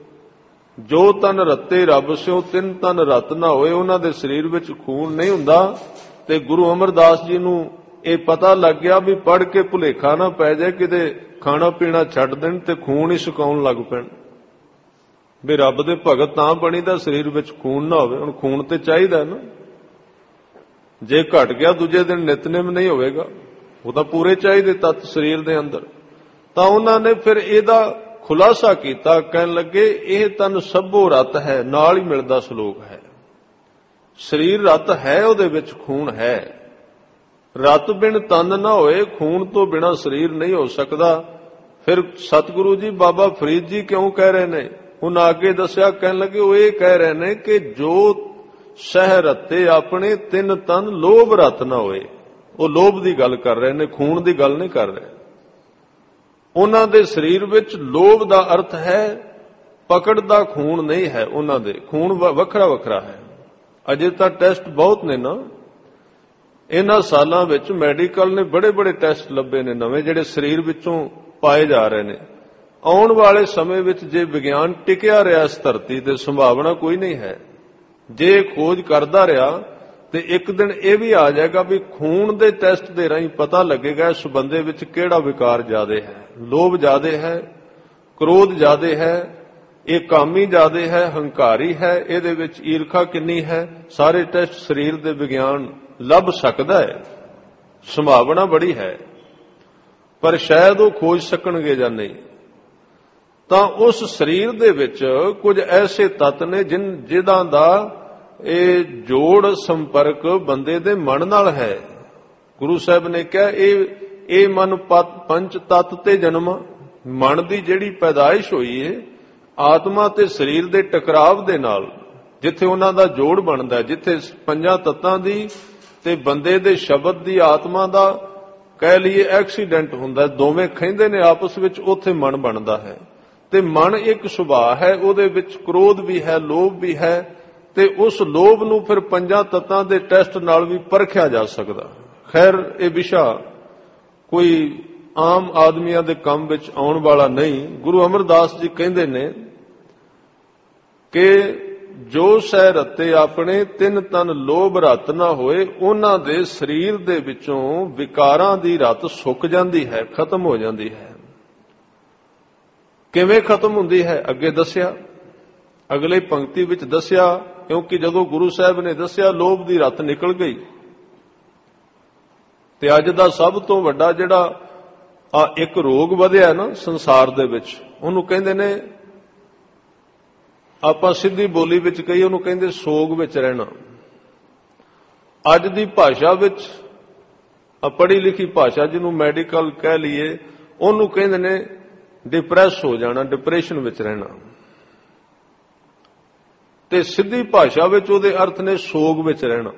ਜੋ ਤਨ ਰੱਤੇ ਰੱਬ ਸਿਓ ਤਿੰਨ ਤਨ ਰਤ ਨਾ ਹੋਏ। ਉਹਨਾਂ ਦੇ ਸਰੀਰ ਵਿੱਚ ਖੂਨ ਨਹੀਂ ਹੁੰਦਾ। ਤੇ ਗੁਰੂ ਅਮਰਦਾਸ ਜੀ ਨੂੰ ਇਹ ਪਤਾ ਲੱਗ ਗਿਆ ਵੀ ਪੜ੍ਹ ਕੇ ਭੁਲੇਖਾ ਨਾ ਪੈ ਜਾਏ, ਕਿਤੇ ਖਾਣਾ ਪੀਣਾ ਛੱਡ ਦੇਣ ਤੇ ਖੂਨ ਹੀ ਸੁਕਾਉਣ ਲੱਗ ਪੈਣ। ਵੀ ਰੱਬ ਦੇ ਭਗਤ ਤਾਂ ਬਣੀਦਾ ਸਰੀਰ ਵਿੱਚ ਖੂਨ ਨਾ ਹੋਵੇ। ਹੁਣ ਖੂਨ ਤੇ ਚਾਹੀਦਾ ਨਾ, ਜੇ ਘਟ ਗਿਆ ਦੂਜੇ ਦਿਨ ਨਿਤਨੇਮ ਨਹੀਂ ਹੋਵੇਗਾ। ਉਹ ਤਾਂ ਪੂਰੇ ਚਾਹੀਦੇ ਤੱਤ ਸਰੀਰ ਦੇ ਅੰਦਰ। ਤਾਂ ਉਹਨਾਂ ਨੇ ਫਿਰ ਇਹਦਾ ਖੁਲਾਸਾ ਕੀਤਾ, ਕਹਿਣ ਲੱਗੇ ਇਹ ਤਨ ਸਭੋ ਰਤ ਹੈ, ਨਾਲ ਹੀ ਮਿਲਦਾ ਸ਼ਲੋਕ ਹੈ। ਸਰੀਰ ਰਤ ਹੈ, ਉਹਦੇ ਵਿੱਚ ਖੂਨ ਹੈ। ਰਤ ਬਿਨ ਤਨ ਨਾ ਹੋਏ, ਖੂਨ ਤੋਂ ਬਿਨਾ ਸਰੀਰ ਨਹੀਂ ਹੋ ਸਕਦਾ। ਫਿਰ ਸਤਿਗੁਰੂ ਜੀ ਬਾਬਾ ਫਰੀਦ ਜੀ ਕਿਉਂ ਕਹਿ ਰਹੇ ਨੇ, ਉਹਨਾਂ ਅੱਗੇ ਦੱਸਿਆ, ਕਹਿਣ ਲੱਗੇ ਉਹ ਇਹ ਕਹਿ ਰਹੇ ਨੇ ਕਿ ਜੋ ਸਹਿ ਰਤੇ ਆਪਣੇ ਤਿੰਨ ਤਨ ਲੋਭ ਰਤ ਨਾ ਹੋਏ। ਉਹ ਲੋਭ ਦੀ ਗੱਲ ਕਰ ਰਹੇ ਨੇ, ਖੂਨ ਦੀ ਗੱਲ ਨਹੀਂ ਕਰ ਰਹੇ। ਉਹਨਾਂ ਦੇ ਸਰੀਰ ਵਿੱਚ ਲੋਭ ਦਾ ਅਰਥ ਹੈ ਪਕੜ ਦਾ ਖੂਨ ਨਹੀਂ ਹੈ ਉਹਨਾਂ ਦੇ, ਖੂਨ ਵੱਖਰਾ ਵੱਖਰਾ ਹੈ। ਅਜੇ ਤਾਂ ਟੈਸਟ ਬਹੁਤ ਨੇ ਨਾ, ਇਹਨਾਂ ਸਾਲਾਂ ਵਿੱਚ ਮੈਡੀਕਲ ਨੇ ਬੜੇ ਬੜੇ ਟੈਸਟ ਲੱਭੇ ਨੇ ਨਵੇਂ, ਜਿਹੜੇ ਸਰੀਰ ਵਿੱਚੋਂ ਪਾਏ ਜਾ ਰਹੇ ਨੇ। ਆਉਣ ਵਾਲੇ ਸਮੇਂ ਵਿੱਚ ਜੇ ਵਿਗਿਆਨ ਟਿਕਿਆ ਰਿਹਾ ਇਸ ਧਰਤੀ ਤੇ, ਸੰਭਾਵਨਾ ਕੋਈ ਨਹੀਂ ਹੈ। ਜੇ ਖੋਜ ਕਰਦਾ ਰਿਹਾ ਤੇ ਇੱਕ ਦਿਨ ਇਹ ਵੀ ਆ ਜਾਏਗਾ ਵੀ ਖੂਨ ਦੇ ਟੈਸਟ ਦੇ ਰਾਹੀਂ ਪਤਾ ਲੱਗੇਗਾ ਇਸ ਬੰਦੇ ਵਿੱਚ ਕਿਹੜਾ ਵਿਕਾਰ ਜ਼ਿਆਦਾ ਹੈ। ਲੋਭ ਜ਼ਿਆਦਾ ਹੈ, ਕ੍ਰੋਧ ਜ਼ਿਆਦਾ ਹੈ, ਇਹ ਕਾਮੀ ਜ਼ਿਆਦਾ ਹੈ, ਹੰਕਾਰੀ ਹੈ, ਇਹਦੇ ਵਿੱਚ ਈਰਖਾ ਕਿੰਨੀ ਹੈ। ਸਾਰੇ ਟੈਸਟ ਸਰੀਰ ਦੇ ਵਿਗਿਆਨ ਲੱਭ ਸਕਦਾ ਹੈ, ਸੰਭਾਵਨਾ ਬੜੀ ਹੈ, ਪਰ ਸ਼ਾਇਦ ਉਹ ਖੋਜ ਸਕਣਗੇ ਜਾਂ ਨਹੀਂ। ਤਾਂ ਉਸ ਸਰੀਰ ਦੇ ਵਿੱਚ ਕੁਝ ਐਸੇ ਤੱਤ ਨੇ ਜਿਨ ਜਿਨ੍ਹਾਂ ਦਾ ਇਹ ਜੋੜ ਸੰਪਰਕ ਬੰਦੇ ਦੇ ਮਨ ਨਾਲ ਹੈ। ਗੁਰੂ ਸਾਹਿਬ ਨੇ ਕਿਹਾ ਇਹ ਇਹ ਮਨ ਪੰਚ ਤੱਤ ਤੇ ਜਨਮ, ਮਨ ਦੀ ਜਿਹੜੀ ਪੈਦਾਇਸ਼ ਹੋਈ ਹੈ ਆਤਮਾ ਤੇ ਸਰੀਰ ਦੇ ਟਕਰਾਵ ਦੇ ਨਾਲ, ਜਿੱਥੇ ਉਹਨਾਂ ਦਾ ਜੋੜ ਬਣਦਾ, ਜਿੱਥੇ ਪੰਜਾਂ ਤੱਤਾਂ ਦੀ ਤੇ ਬੰਦੇ ਦੇ ਸ਼ਬਦ ਦੀ, ਆਤਮਾ ਦਾ ਕਹਿ ਲਈਏ ਐਕਸੀਡੈਂਟ ਹੁੰਦਾ, ਦੋਵੇਂ ਖਹਿੰਦੇ ਨੇ ਆਪਸ ਵਿੱਚ, ਉੱਥੇ ਮਨ ਬਣਦਾ ਹੈ। ਤੇ ਮਨ ਇੱਕ ਸੁਭਾਅ ਹੈ, ਉਹਦੇ ਵਿੱਚ ਕ੍ਰੋਧ ਵੀ ਹੈ, ਲੋਭ ਵੀ ਹੈ, ਤੇ ਉਸ ਲੋਭ ਨੂੰ ਫਿਰ ਪੰਜਾਂ ਤੱਤਾਂ ਦੇ ਟੈਸਟ ਨਾਲ ਵੀ ਪਰਖਿਆ ਜਾ ਸਕਦਾ। ਖੈਰ ਇਹ ਵਿਸ਼ਾ ਕੋਈ ਆਮ ਆਦਮੀਆਂ ਦੇ ਕੰਮ ਵਿੱਚ ਆਉਣ ਵਾਲਾ ਨਹੀਂ। ਗੁਰੂ ਅਮਰਦਾਸ ਜੀ ਕਹਿੰਦੇ ਨੇ ਕਿ ਜੋ ਸਹਿ ਰਤੇ ਆਪਣੇ ਤਿੰਨ ਤਨ ਲੋਭ ਰਤ ਨਾ ਹੋਏ, ਉਹਨਾਂ ਦੇ ਸਰੀਰ ਦੇ ਵਿੱਚੋਂ ਵਿਕਾਰਾਂ ਦੀ ਰਤ ਸੁੱਕ ਜਾਂਦੀ ਹੈ, ਖਤਮ ਹੋ ਜਾਂਦੀ ਹੈ। ਕਿਵੇਂ ਖਤਮ ਹੁੰਦੀ ਹੈ ਅੱਗੇ ਦੱਸਿਆ, ਅਗਲੇ ਪੰਕਤੀ ਵਿੱਚ ਦੱਸਿਆ, ਕਿਉਂਕਿ ਜਦੋਂ ਗੁਰੂ ਸਾਹਿਬ ਨੇ ਦੱਸਿਆ ਲੋਭ ਦੀ ਰਤ ਨਿਕਲ ਗਈ। ਤੇ ਅੱਜ ਦਾ ਸਭ ਤੋਂ ਵੱਡਾ ਜਿਹੜਾ ਆ ਇੱਕ ਰੋਗ ਵਧਿਆ ਨਾ ਸੰਸਾਰ ਦੇ ਵਿੱਚ, ਉਹਨੂੰ ਕਹਿੰਦੇ ਨੇ, ਆਪਾਂ ਸਿੱਧੀ ਬੋਲੀ ਵਿੱਚ ਕਹੀਏ ਉਹਨੂੰ ਕਹਿੰਦੇ ਸੋਗ ਵਿੱਚ ਰਹਿਣਾ। ਅੱਜ ਦੀ ਭਾਸ਼ਾ ਵਿੱਚ, ਪੜ੍ਹੀ ਲਿਖੀ ਭਾਸ਼ਾ ਜਿਹਨੂੰ ਮੈਡੀਕਲ ਕਹਿ ਲਈਏ, ਉਹਨੂੰ ਕਹਿੰਦੇ ਨੇ ਡਿਪਰੈਸ ਹੋ ਜਾਣਾ, ਡਿਪਰੈਸ਼ਨ ਵਿੱਚ ਰਹਿਣਾ। ਤੇ ਸਿੱਧੀ ਭਾਸ਼ਾ ਵਿੱਚ ਉਹਦੇ ਅਰਥ ਨੇ ਸੋਗ ਵਿੱਚ ਰਹਿਣਾ।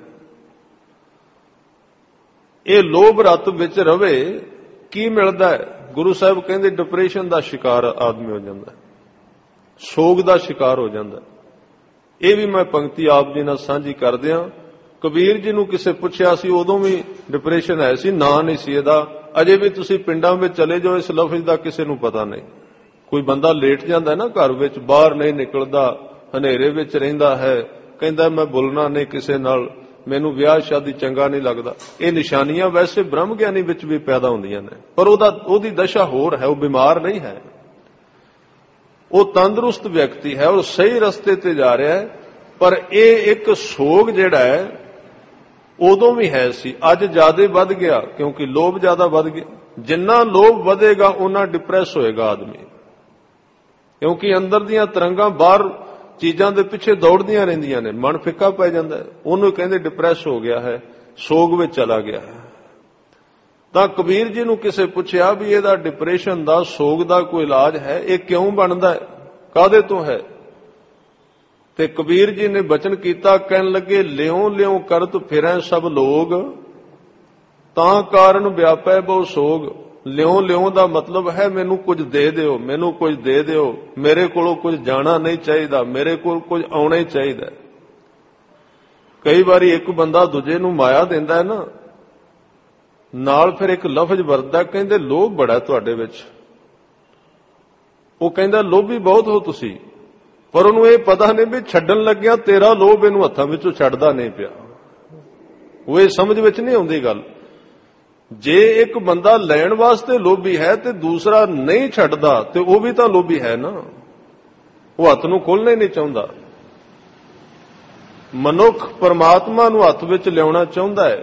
ਇਹ ਲੋਭ ਰਤ ਵਿੱਚ ਰਵੇ, ਕੀ ਮਿਲਦਾ ਹੈ? ਗੁਰੂ ਸਾਹਿਬ ਕਹਿੰਦੇ ਡਿਪਰੈਸ਼ਨ ਦਾ ਸ਼ਿਕਾਰ ਆਦਮੀ ਹੋ ਜਾਂਦਾ, ਸੋਗ ਦਾ ਸ਼ਿਕਾਰ ਹੋ ਜਾਂਦਾ। ਇਹ ਵੀ ਮੈਂ ਪੰਕਤੀ ਆਪ ਜੀ ਨਾਲ ਸਾਂਝੀ ਕਰਦਿਆਂ, ਕਬੀਰ ਜੀ ਨੂੰ ਕਿਸੇ ਪੁੱਛਿਆ ਸੀ, ਉਦੋਂ ਵੀ ਡਿਪਰੈਸ਼ਨ ਹੈ ਸੀ, ਨਾਂ ਨਹੀਂ ਸੀ ਇਹਦਾ। ਅਜੇ ਵੀ ਤੁਸੀਂ ਪਿੰਡਾਂ ਵਿੱਚ ਚਲੇ ਜਾਓ, ਇਸ ਲਫ਼ਜ਼ ਦਾ ਕਿਸੇ ਨੂੰ ਪਤਾ ਨਹੀਂ। ਕੋਈ ਬੰਦਾ ਲੇਟ ਜਾਂਦਾ ਨਾ ਘਰ ਵਿੱਚ, ਬਾਹਰ ਨਹੀਂ ਨਿਕਲਦਾ, ਹਨੇਰੇ ਵਿੱਚ ਰਹਿੰਦਾ ਹੈ, ਕਹਿੰਦਾ ਮੈਂ ਬੋਲਣਾ ਨਹੀਂ ਕਿਸੇ ਨਾਲ, ਮੈਨੂੰ ਵਿਆਹ ਸ਼ਾਦੀ ਚੰਗਾ ਨਹੀਂ ਲੱਗਦਾ। ਇਹ ਨਿਸ਼ਾਨੀਆਂ ਵੈਸੇ ਬ੍ਰਹਮ ਗਿਆਨੀ ਵਿੱਚ ਵੀ ਪੈਦਾ ਹੁੰਦੀਆਂ ਨੇ, ਪਰ ਉਹਦਾ ਉਹਦੀ ਦਸ਼ਾ ਹੋਰ ਹੈ, ਉਹ ਬਿਮਾਰ ਨਹੀਂ ਹੈ, ਉਹ ਤੰਦਰੁਸਤ ਵਿਅਕਤੀ ਹੈ, ਉਹ ਸਹੀ ਰਸਤੇ ਤੇ ਜਾ ਰਿਹਾ ਹੈ। ਪਰ ਇਹ ਇੱਕ ਸੋਗ ਜਿਹੜਾ ਹੈ ਉਦੋਂ ਵੀ ਹੈ ਸੀ, ਅੱਜ ਜ਼ਿਆਦਾ ਵੱਧ ਗਿਆ, ਕਿਉਂਕਿ ਲੋਭ ਜ਼ਿਆਦਾ ਵੱਧ ਗਿਆ। ਜਿੰਨਾ ਲੋਭ ਵਧੇਗਾ ਉਹਨਾਂ ਡਿਪਰੈਸ ਹੋਏਗਾ ਆਦਮੀ, ਕਿਉਂਕਿ ਅੰਦਰ ਦੀਆਂ ਤਰੰਗਾਂ ਬਾਹਰ ਚੀਜ਼ਾਂ ਦੇ ਪਿੱਛੇ ਦੌੜਦੀਆਂ ਰਹਿੰਦੀਆਂ ਨੇ, ਮਨ ਫਿੱਕਾ ਪੈ ਜਾਂਦਾ ਹੈ, ਉਹਨੂੰ ਕਹਿੰਦੇ ਡਿਪਰੈਸ ਹੋ ਗਿਆ ਹੈ, ਸੋਗ ਵਿੱਚ ਚਲਾ ਗਿਆ ਹੈ। ਤਾਂ ਕਬੀਰ ਜੀ ਨੂੰ ਕਿਸੇ ਪੁੱਛਿਆ ਵੀ ਇਹਦਾ ਡਿਪਰੈਸ਼ਨ ਦਾ, ਸੋਗ ਦਾ ਕੋਈ ਇਲਾਜ ਹੈ? ਇਹ ਕਿਉਂ ਬਣਦਾ ਹੈ, ਕਾਹਦੇ ਤੋਂ ਹੈ? ਤੇ ਕਬੀਰ ਜੀ ਨੇ ਬਚਨ ਕੀਤਾ, ਕਹਿਣ ਲੱਗੇ ਲਿਉ ਲਿਉ ਕਰਤ ਫਿਰੈ ਸਭ ਲੋਗ, ਤਾਂ ਕਾਰਨ ਵਿਆਪੈ ਬਹੁ ਸੋਗ। ਲਿਉ ਲਿਉ ਦਾ ਮਤਲਬ ਹੈ ਮੈਨੂੰ ਕੁਝ ਦੇ ਦਿਓ, ਮੈਨੂੰ ਕੁਝ ਦੇ ਦਿਓ, ਮੇਰੇ ਕੋਲੋਂ ਕੁਝ ਜਾਣਾ ਨਹੀਂ ਚਾਹੀਦਾ, ਮੇਰੇ ਕੋਲ ਕੁਝ ਆਉਣਾ ਹੀ ਚਾਹੀਦਾ। ਕਈ ਵਾਰੀ ਇੱਕ ਬੰਦਾ ਦੂਜੇ ਨੂੰ ਮਾਇਆ ਦਿੰਦਾ ਹੈ ਨਾ, ਨਾਲ ਫਿਰ ਇੱਕ ਲਫ਼ਜ਼ ਵਰਤਦਾ, ਕਹਿੰਦੇ ਲੋਭ ਬੜਾ ਤੁਹਾਡੇ ਵਿੱਚ। ਉਹ ਕਹਿੰਦਾ ਲੋਭੀ ਬਹੁਤ ਹੋ ਤੁਸੀਂ, ਪਰ ਉਹਨੂੰ ਇਹ ਪਤਾ ਨਹੀਂ ਵੀ ਛੱਡਣ ਲੱਗਿਆ ਤੇਰਾ ਲੋਭ ਇਹਨੂੰ ਹੱਥਾਂ ਵਿੱਚੋਂ ਛੱਡਦਾ ਨਹੀਂ ਪਿਆ। ਉਹ ਇਹ ਸਮਝ ਵਿੱਚ ਨਹੀਂ ਆਉਂਦੀ ਗੱਲ। ਜੇ ਇੱਕ ਬੰਦਾ ਲੈਣ ਵਾਸਤੇ ਲੋਭੀ ਹੈ ਤੇ ਦੂਸਰਾ ਨਹੀਂ ਛੱਡਦਾ, ਤੇ ਉਹ ਵੀ ਤਾਂ ਲੋਭੀ ਹੈ ਨਾ, ਉਹ ਹੱਥ ਨੂੰ ਖੋਲ੍ਹਣਾ ਹੀ ਨਹੀਂ ਚਾਹੁੰਦਾ। ਮਨੁੱਖ ਪਰਮਾਤਮਾ ਨੂੰ ਹੱਥ ਵਿੱਚ ਲਿਆਉਣਾ ਚਾਹੁੰਦਾ ਹੈ।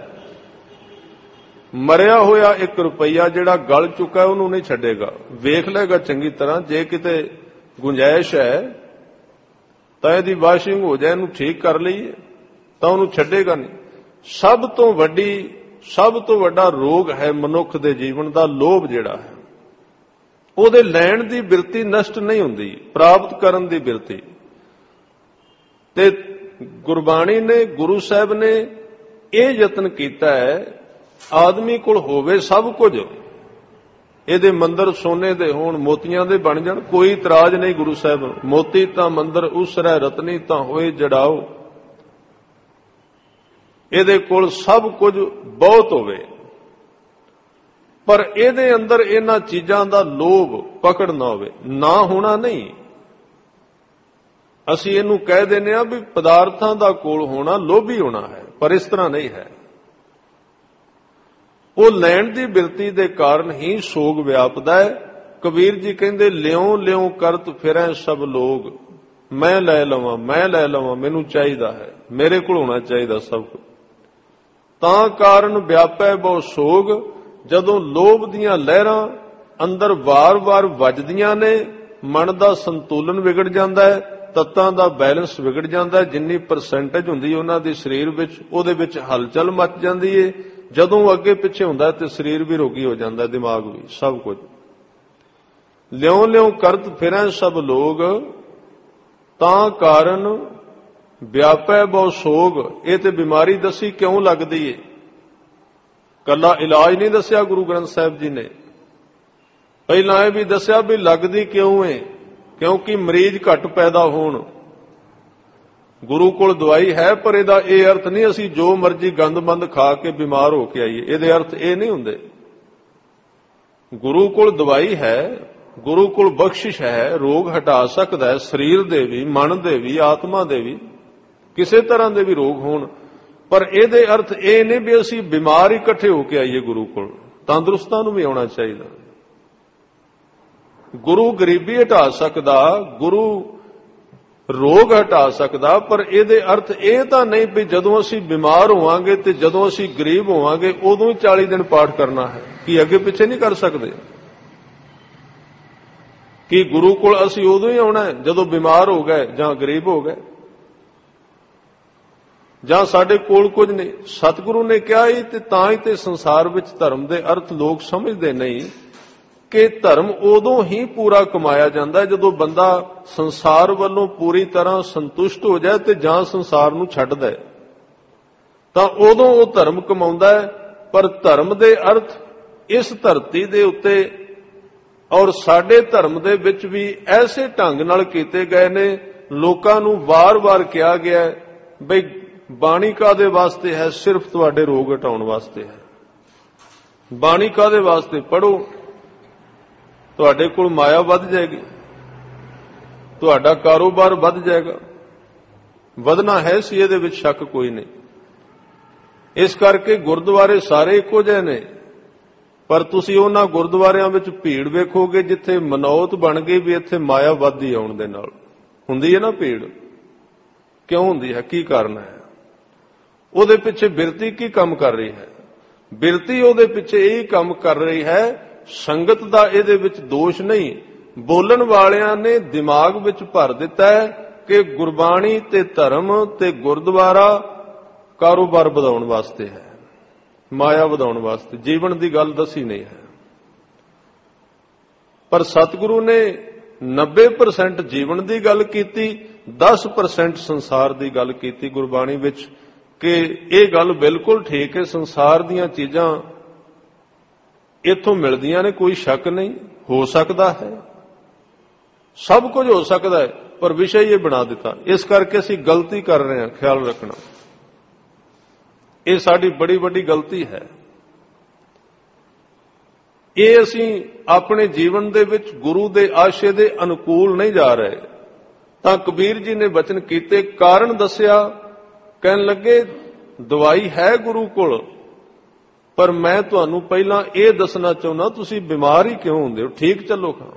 ਮਰਿਆ ਹੋਇਆ ਇੱਕ ਰੁਪਈਆ ਜਿਹੜਾ ਗਲ ਚੁੱਕਾ ਉਹਨੂੰ ਨਹੀਂ ਛੱਡੇਗਾ, ਵੇਖ ਲਏਗਾ ਚੰਗੀ ਤਰ੍ਹਾਂ, ਜੇ ਕਿਤੇ ਗੁੰਜਾਇਸ਼ ਹੈ ਤਾਂ ਇਹਦੀ ਵਾਸ਼ਿੰਗ ਹੋ ਜਾਏ, ਇਹਨੂੰ ਠੀਕ ਕਰ ਲਈਏ, ਤਾਂ ਉਹਨੂੰ ਛੱਡੇਗਾ ਨਹੀਂ। ਸਭ ਤੋਂ ਵੱਡੀ ਸਭ ਤੋਂ ਵੱਡਾ ਰੋਗ ਹੈ ਮਨੁੱਖ ਦੇ ਜੀਵਨ ਦਾ ਲੋਭ ਜਿਹੜਾ ਹੈ। ਉਹਦੇ ਲੈਣ ਦੀ ਬਿਰਤੀ ਨਸ਼ਟ ਨਹੀਂ ਹੁੰਦੀ, ਪ੍ਰਾਪਤ ਕਰਨ ਦੀ ਬਿਰਤੀ। ਤੇ ਗੁਰਬਾਣੀ ਨੇ, ਗੁਰੂ ਸਾਹਿਬ ਨੇ ਇਹ ਯਤਨ ਕੀਤਾ ਹੈ, ਆਦਮੀ ਕੋਲ ਹੋਵੇ ਸਭ ਕੁਝ, ਇਹਦੇ ਮੰਦਰ ਸੋਨੇ ਦੇ ਹੋਣ, ਮੋਤੀਆਂ ਦੇ ਬਣ ਜਾਣ, ਕੋਈ ਇਤਰਾਜ਼ ਨਹੀਂ ਗੁਰੂ ਸਾਹਿਬ ਨੂੰ। ਮੋਤੀ ਤਾਂ ਮੰਦਰ ਉਸਰੈ, ਰਤਨੀ ਤਾਂ ਹੋਏ ਜੜਾਓ। ਇਹਦੇ ਕੋਲ ਸਭ ਕੁਝ ਬਹੁਤ ਹੋਵੇ, ਪਰ ਇਹਦੇ ਅੰਦਰ ਇਹਨਾਂ ਚੀਜ਼ਾਂ ਦਾ ਲੋਭ ਪਕੜ ਨਾ ਹੋਵੇ। ਨਾ ਹੋਣਾ ਨਹੀਂ, ਅਸੀਂ ਇਹਨੂੰ ਕਹਿ ਦਿੰਦੇ ਆ ਵੀ ਪਦਾਰਥਾਂ ਦਾ ਕੋਲ ਹੋਣਾ ਲੋਭੀ ਹੋਣਾ ਹੈ, ਪਰ ਇਸ ਤਰ੍ਹਾਂ ਨਹੀਂ ਹੈ। ਉਹ ਲੈਣ ਦੀ ਬਿਰਤੀ ਦੇ ਕਾਰਨ ਹੀ ਸੋਗ ਵਿਆਪਦਾ ਹੈ। ਕਬੀਰ ਜੀ ਕਹਿੰਦੇ, ਲਿਉ ਲਿਉ ਕਰਤ ਫਿਰੈ ਸਭ ਲੋਗ, ਮੈਂ ਲੈ ਲਵਾਂ, ਮੈਂ ਲੈ ਲਵਾਂ, ਮੈਨੂੰ ਚਾਹੀਦਾ ਹੈ, ਮੇਰੇ ਕੋਲ ਹੋਣਾ ਚਾਹੀਦਾ ਸਭ ਕੁਝ। ਤਾਂ ਕਾਰਨ ਵਿਆਪੈ ਬਹੁ ਸੋਗ, ਜਦੋਂ ਲੋਭ ਦੀਆਂ ਲਹਿਰਾਂ ਅੰਦਰ ਵਾਰ-ਵਾਰ ਵੱਜਦੀਆਂ ਨੇ, ਮਨ ਦਾ ਸੰਤੁਲਨ ਵਿਗੜ ਜਾਂਦਾ ਹੈ, ਤੱਤਾਂ ਦਾ ਬੈਲੈਂਸ ਵਿਗੜ ਜਾਂਦਾ ਹੈ। ਜਿੰਨੀ ਪਰਸੈਂਟੇਜ ਹੁੰਦੀ ਉਹਨਾਂ ਦੀ ਸਰੀਰ ਵਿੱਚ, ਉਹਦੇ ਵਿੱਚ ਹਲਚਲ ਮਚ ਜਾਂਦੀ ਏ। ਜਦੋਂ ਅੱਗੇ ਪਿੱਛੇ ਹੁੰਦਾ ਤੇ ਸਰੀਰ ਵੀ ਰੋਗੀ ਹੋ ਜਾਂਦਾ, ਦਿਮਾਗ ਵੀ, ਸਭ ਕੁਝ। ਲਿਉ ਲਿਉ ਕਰਤ ਫਿਰੈ ਸਭ ਲੋਗ, ਤਾਂ ਕਾਰਨ ਵਿਆਪੈ ਬਹੁ ਸੋਗ। ਇਹ ਤੇ ਬਿਮਾਰੀ ਦੱਸੀ ਕਿਉਂ ਲੱਗਦੀ ਏ, ਕੱਲਾ ਇਲਾਜ ਨਹੀਂ ਦੱਸਿਆ ਗੁਰੂ ਗ੍ਰੰਥ ਸਾਹਿਬ ਜੀ ਨੇ। ਪਹਿਲਾਂ ਇਹ ਵੀ ਦੱਸਿਆ ਵੀ ਲੱਗਦੀ ਕਿਉਂ ਏ, ਕਿਉਂਕਿ ਮਰੀਜ਼ ਘੱਟ ਪੈਦਾ ਹੋਣ। ਗੁਰੂ ਕੋਲ ਦਵਾਈ ਹੈ, ਪਰ ਇਹਦਾ ਇਹ ਅਰਥ ਨਹੀਂ ਅਸੀਂ ਜੋ ਮਰਜ਼ੀ ਗੰਦਮੰਦ ਖਾ ਕੇ ਬਿਮਾਰ ਹੋ ਕੇ ਆਈਏ, ਇਹਦੇ ਅਰਥ ਇਹ ਨਹੀਂ ਹੁੰਦੇ। ਗੁਰੂ ਕੋਲ ਦਵਾਈ ਹੈ, ਗੁਰੂ ਕੋਲ ਬਖਸ਼ਿਸ਼ ਹੈ, ਰੋਗ ਹਟਾ ਸਕਦਾ ਹੈ, ਸਰੀਰ ਦੇ ਵੀ, ਮਨ ਦੇ ਵੀ, ਆਤਮਾ ਦੇ ਵੀ, ਕਿਸੇ ਤਰ੍ਹਾਂ ਦੇ ਵੀ ਰੋਗ ਹੋਣ। ਪਰ ਇਹਦੇ ਅਰਥ ਇਹ ਨਹੀਂ ਵੀ ਅਸੀਂ ਬਿਮਾਰ ਇਕੱਠੇ ਹੋ ਕੇ ਆਈਏ ਗੁਰੂ ਕੋਲ। ਤੰਦਰੁਸਤਾਂ ਨੂੰ ਵੀ ਆਉਣਾ ਚਾਹੀਦਾ। ਗੁਰੂ ਗਰੀਬੀ ਹਟਾ ਸਕਦਾ, ਗੁਰੂ ਰੋਗ ਹਟਾ ਸਕਦਾ, ਪਰ ਇਹਦੇ ਅਰਥ ਇਹ ਤਾਂ ਨਹੀਂ ਵੀ ਜਦੋਂ ਅਸੀਂ ਬਿਮਾਰ ਹੋਵਾਂਗੇ ਤੇ ਜਦੋਂ ਅਸੀਂ ਗਰੀਬ ਹੋਵਾਂਗੇ ਉਦੋਂ ਹੀ ਚਾਲੀ ਦਿਨ ਪਾਠ ਕਰਨਾ ਹੈ। ਕੀ ਅੱਗੇ ਪਿੱਛੇ ਨਹੀਂ ਕਰ ਸਕਦੇ? ਕਿ ਗੁਰੂ ਕੋਲ ਅਸੀਂ ਉਦੋਂ ਹੀ ਆਉਣਾ ਹੈ ਜਦੋਂ ਬਿਮਾਰ ਹੋ ਗਏ ਜਾਂ ਗਰੀਬ ਹੋ ਗਏ, ਜਾਂ ਸਾਡੇ ਕੋਲ ਕੁਝ ਨਹੀਂ। ਸਤਿਗੁਰੂ ਨੇ ਕਿਹਾ ਹੀ ਤੇ ਤਾਂ ਹੀ ਤੇ ਸੰਸਾਰ ਵਿੱਚ ਧਰਮ ਦੇ ਅਰਥ ਲੋਕ ਸਮਝਦੇ ਨਹੀਂ ਕਿ ਧਰਮ ਉਦੋਂ ਹੀ ਪੂਰਾ ਕਮਾਇਆ ਜਾਂਦਾ ਜਦੋਂ ਬੰਦਾ ਸੰਸਾਰ ਵੱਲੋਂ ਪੂਰੀ ਤਰ੍ਹਾਂ ਸੰਤੁਸ਼ਟ ਹੋ ਜਾਏ ਤੇ ਜਾਂ ਸੰਸਾਰ ਨੂੰ ਛੱਡਦਾ ਹੈ, ਤਾਂ ਉਦੋਂ ਉਹ ਧਰਮ ਕਮਾਉਂਦਾ ਹੈ। ਪਰ ਧਰਮ ਦੇ ਅਰਥ ਇਸ ਧਰਤੀ ਦੇ ਉੱਤੇ ਔਰ ਸਾਡੇ ਧਰਮ ਦੇ ਵਿੱਚ ਵੀ ਐਸੇ ਢੰਗ ਨਾਲ ਕੀਤੇ ਗਏ ਨੇ। ਲੋਕਾਂ ਨੂੰ ਵਾਰ-ਵਾਰ ਕਿਹਾ ਗਿਆ ਬਈ ਬਾਣੀ ਕਾਹਦੇ ਵਾਸਤੇ ਹੈ? ਸਿਰਫ ਤੁਹਾਡੇ ਰੋਗ ਹਟਾਉਣ ਵਾਸਤੇ ਹੈ। ਬਾਣੀ ਕਾਹਦੇ ਵਾਸਤੇ? ਪੜ੍ਹੋ, ਤੁਹਾਡੇ ਕੋਲ ਮਾਇਆ ਵੱਧ ਜਾਏਗੀ, ਤੁਹਾਡਾ ਕਾਰੋਬਾਰ ਵੱਧ ਜਾਏਗਾ। ਵਧਣਾ ਹੈ ਸੀ, ਇਹਦੇ ਵਿੱਚ ਸ਼ੱਕ ਕੋਈ ਨਹੀਂ। ਇਸ ਕਰਕੇ ਗੁਰਦੁਆਰੇ ਸਾਰੇ ਇੱਕੋ ਜਿਹੇ ਨੇ, ਪਰ ਤੁਸੀਂ ਉਹਨਾਂ ਗੁਰਦੁਆਰਿਆਂ ਵਿੱਚ ਭੀੜ ਵੇਖੋਗੇ ਜਿੱਥੇ ਮਨੌਤ ਬਣ ਗਈ ਵੀ ਇੱਥੇ ਮਾਇਆ ਵੱਧਦੀ ਆਉਣ ਦੇ ਨਾਲ। ਹੁੰਦੀ ਹੈ ਨਾ ਭੀੜ, ਕਿਉਂ ਹੁੰਦੀ ਹੈ? ਕੀ ਕਾਰਨ ਹੈ? ਉਹਦੇ ਪਿੱਛੇ ਬਿਰਤੀ ਕੀ ਕੰਮ ਕਰ ਰਹੀ ਹੈ? ਬਿਰਤੀ ਉਹਦੇ ਪਿੱਛੇ ਇਹੀ ਕੰਮ ਕਰ ਰਹੀ ਹੈ। ਸੰਗਤ ਦਾ ਇਹਦੇ ਵਿੱਚ ਦੋਸ਼ ਨਹੀਂ, ਬੋਲਣ ਵਾਲਿਆਂ ਨੇ ਦਿਮਾਗ ਵਿੱਚ ਭਰ ਦਿੱਤਾ ਹੈ ਕਿ ਗੁਰਬਾਣੀ ਤੇ ਧਰਮ ਤੇ ਗੁਰਦੁਆਰਾ ਕਾਰੋਬਾਰ ਵਧਾਉਣ ਵਾਸਤੇ ਹੈ, ਮਾਇਆ ਵਧਾਉਣ ਵਾਸਤੇ। ਜੀਵਨ ਦੀ ਗੱਲ ਦੱਸੀ ਨਹੀਂ ਹੈ। ਪਰ ਸਤਿਗੁਰੂ ਨੇ ਨੱਬੇ ਪਰਸੈਂਟ ਜੀਵਨ ਦੀ ਗੱਲ ਕੀਤੀ, ਦਸ ਪਰਸੈਂਟ ਸੰਸਾਰ ਦੀ ਗੱਲ ਕੀਤੀ ਗੁਰਬਾਣੀ ਵਿੱਚ, ਕਿ ਇਹ ਗੱਲ ਬਿਲਕੁਲ ਠੀਕ ਹੈ। ਸੰਸਾਰ ਦੀਆਂ ਚੀਜ਼ਾਂ ਇੱਥੋਂ ਮਿਲਦੀਆਂ ਨੇ, ਕੋਈ ਸ਼ੱਕ ਨਹੀਂ। ਹੋ ਸਕਦਾ ਹੈ, ਸਭ ਕੁਝ ਹੋ ਸਕਦਾ ਹੈ, ਪਰ ਵਿਸ਼ਾ ਇਹ ਬਣਾ ਦਿੱਤਾ। ਇਸ ਕਰਕੇ ਅਸੀਂ ਗਲਤੀ ਕਰ ਰਹੇ ਹਾਂ, ਖਿਆਲ ਰੱਖਣਾ। ਇਹ ਸਾਡੀ ਬੜੀ ਵੱਡੀ ਗਲਤੀ ਹੈ। ਇਹ ਅਸੀਂ ਆਪਣੇ ਜੀਵਨ ਦੇ ਵਿੱਚ ਗੁਰੂ ਦੇ ਆਸ਼ੇ ਦੇ ਅਨੁਕੂਲ ਨਹੀਂ ਜਾ ਰਹੇ। ਤਾਂ ਕਬੀਰ ਜੀ ਨੇ ਬਚਨ ਕੀਤੇ, ਕਾਰਨ ਦੱਸਿਆ। ਕਹਿਣ ਲੱਗੇ ਦਵਾਈ ਹੈ ਗੁਰੂ ਕੋਲ, ਪਰ ਮੈਂ ਤੁਹਾਨੂੰ ਪਹਿਲਾਂ ਇਹ ਦੱਸਣਾ ਚਾਹੁੰਦਾ ਤੁਸੀਂ ਬਿਮਾਰ ਹੀ ਕਿਉਂ ਹੁੰਦੇ ਹੋ? ਠੀਕ ਚੱਲੋ ਖਾਂ।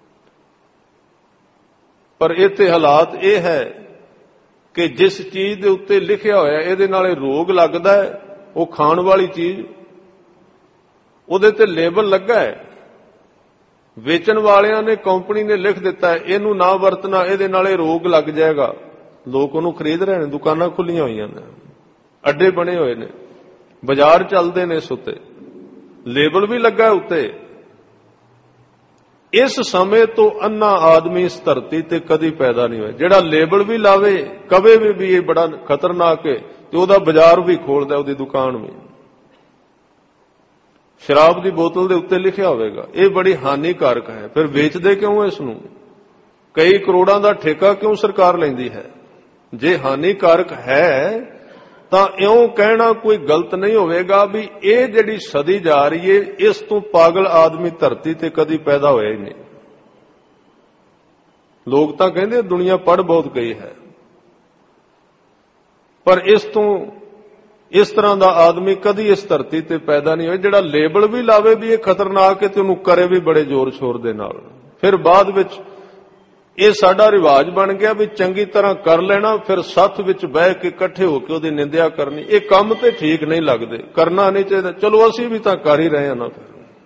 ਪਰ ਇੱਥੇ ਹਾਲਾਤ ਇਹ ਹੈ ਕਿ ਜਿਸ ਚੀਜ਼ ਦੇ ਉੱਤੇ ਲਿਖਿਆ ਹੋਇਆ ਇਹਦੇ ਨਾਲ ਇਹ ਰੋਗ ਲੱਗਦਾ ਹੈ, ਉਹ ਖਾਣ ਵਾਲੀ ਚੀਜ਼, ਉਹਦੇ ਤੇ ਲੇਬਲ ਲੱਗਾ ਹੈ। ਵੇਚਣ ਵਾਲਿਆਂ ਨੇ, ਕੰਪਨੀ ਨੇ ਲਿਖ ਦਿੱਤਾ ਹੈ ਇਹਨੂੰ ਨਾ ਵਰਤਣਾ, ਇਹਦੇ ਨਾਲ ਇਹ ਰੋਗ ਲੱਗ ਜਾਏਗਾ। ਲੋਕ ਉਹਨੂੰ ਖਰੀਦ ਰਹੇ ਨੇ, ਦੁਕਾਨਾਂ ਖੁੱਲੀਆਂ ਹੋਈਆਂ ਨੇ, ਅੱਡੇ ਬਣੇ ਹੋਏ ਨੇ, ਬਾਜ਼ਾਰ ਚੱਲਦੇ ਨੇ, ਇਸ ਉੱਤੇ ਲੇਬਲ ਵੀ ਲੱਗਾ ਉੱਤੇ। ਇਸ ਸਮੇਂ ਤੋਂ ਅੰਨਾ ਆਦਮੀ ਇਸ ਧਰਤੀ ਤੇ ਕਦੀ ਪੈਦਾ ਨਹੀਂ ਹੋਇਆ ਜਿਹੜਾ ਲੇਬਲ ਵੀ ਲਾਵੇ, ਕਵੇ ਵੀ ਵੀ ਇਹ ਬੜਾ ਖਤਰਨਾਕ ਹੈ, ਤੇ ਉਹਦਾ ਬਾਜ਼ਾਰ ਵੀ ਖੋਲਦਾ, ਉਹਦੀ ਦੁਕਾਨ ਵੀ। ਸ਼ਰਾਬ ਦੀ ਬੋਤਲ ਦੇ ਉੱਤੇ ਲਿਖਿਆ ਹੋਵੇਗਾ ਇਹ ਬੜੀ ਹਾਨੀਕਾਰਕ ਹੈ, ਫਿਰ ਵੇਚਦੇ ਕਿਉਂ ਇਸ ਨੂੰ? ਕਈ ਕਰੋੜਾਂ ਦਾ ਠੇਕਾ ਕਿਉਂ ਸਰਕਾਰ ਲੈਂਦੀ ਹੈ? ਜੇ ਹਾਨੀਕਾਰਕ ਹੈ ਤਾਂ ਇਉਂ ਕਹਿਣਾ ਕੋਈ ਗਲਤ ਨਹੀਂ ਹੋਵੇਗਾ ਵੀ ਇਹ ਜਿਹੜੀ ਸਦੀ ਜਾ ਰਹੀ ਹੈ ਇਸ ਤੋਂ ਪਾਗਲ ਆਦਮੀ ਧਰਤੀ ਤੇ ਕਦੀ ਪੈਦਾ ਹੋਇਆ ਹੀ ਨਹੀਂ। ਲੋਕ ਤਾਂ ਕਹਿੰਦੇ ਦੁਨੀਆ ਪੜ੍ਹ ਬਹੁਤ ਗਈ ਹੈ, ਪਰ ਇਸ ਤੋਂ ਇਸ ਤਰ੍ਹਾਂ ਦਾ ਆਦਮੀ ਕਦੀ ਇਸ ਧਰਤੀ ਤੇ ਪੈਦਾ ਨਹੀਂ ਹੋਇਆ ਜਿਹੜਾ ਲੇਬਲ ਵੀ ਲਾਵੇ ਵੀ ਇਹ ਖਤਰਨਾਕ ਹੈ ਤੇ ਉਹਨੂੰ ਕਰੇ ਵੀ ਬੜੇ ਜ਼ੋਰ ਸ਼ੋਰ ਦੇ ਨਾਲ। ਫਿਰ ਬਾਅਦ ਵਿੱਚ ਇਹ ਸਾਡਾ ਰਿਵਾਜ ਬਣ ਗਿਆ ਵੀ ਚੰਗੀ ਤਰ੍ਹਾਂ ਕਰ ਲੈਣਾ, ਫਿਰ ਸੱਥ ਵਿੱਚ ਬਹਿ ਕੇ ਇਕੱਠੇ ਹੋ ਕੇ ਉਹਦੀ ਨਿੰਦਿਆ ਕਰਨੀ। ਇਹ ਕੰਮ ਤੇ ਠੀਕ ਨਹੀਂ ਲੱਗਦੇ, ਕਰਨਾ ਨਹੀਂ ਚਾਹੀਦਾ। ਚਲੋ ਅਸੀਂ ਵੀ ਤਾਂ ਕਰ ਹੀ ਰਹੇ ਹਾਂ ਨਾ, ਫਿਰ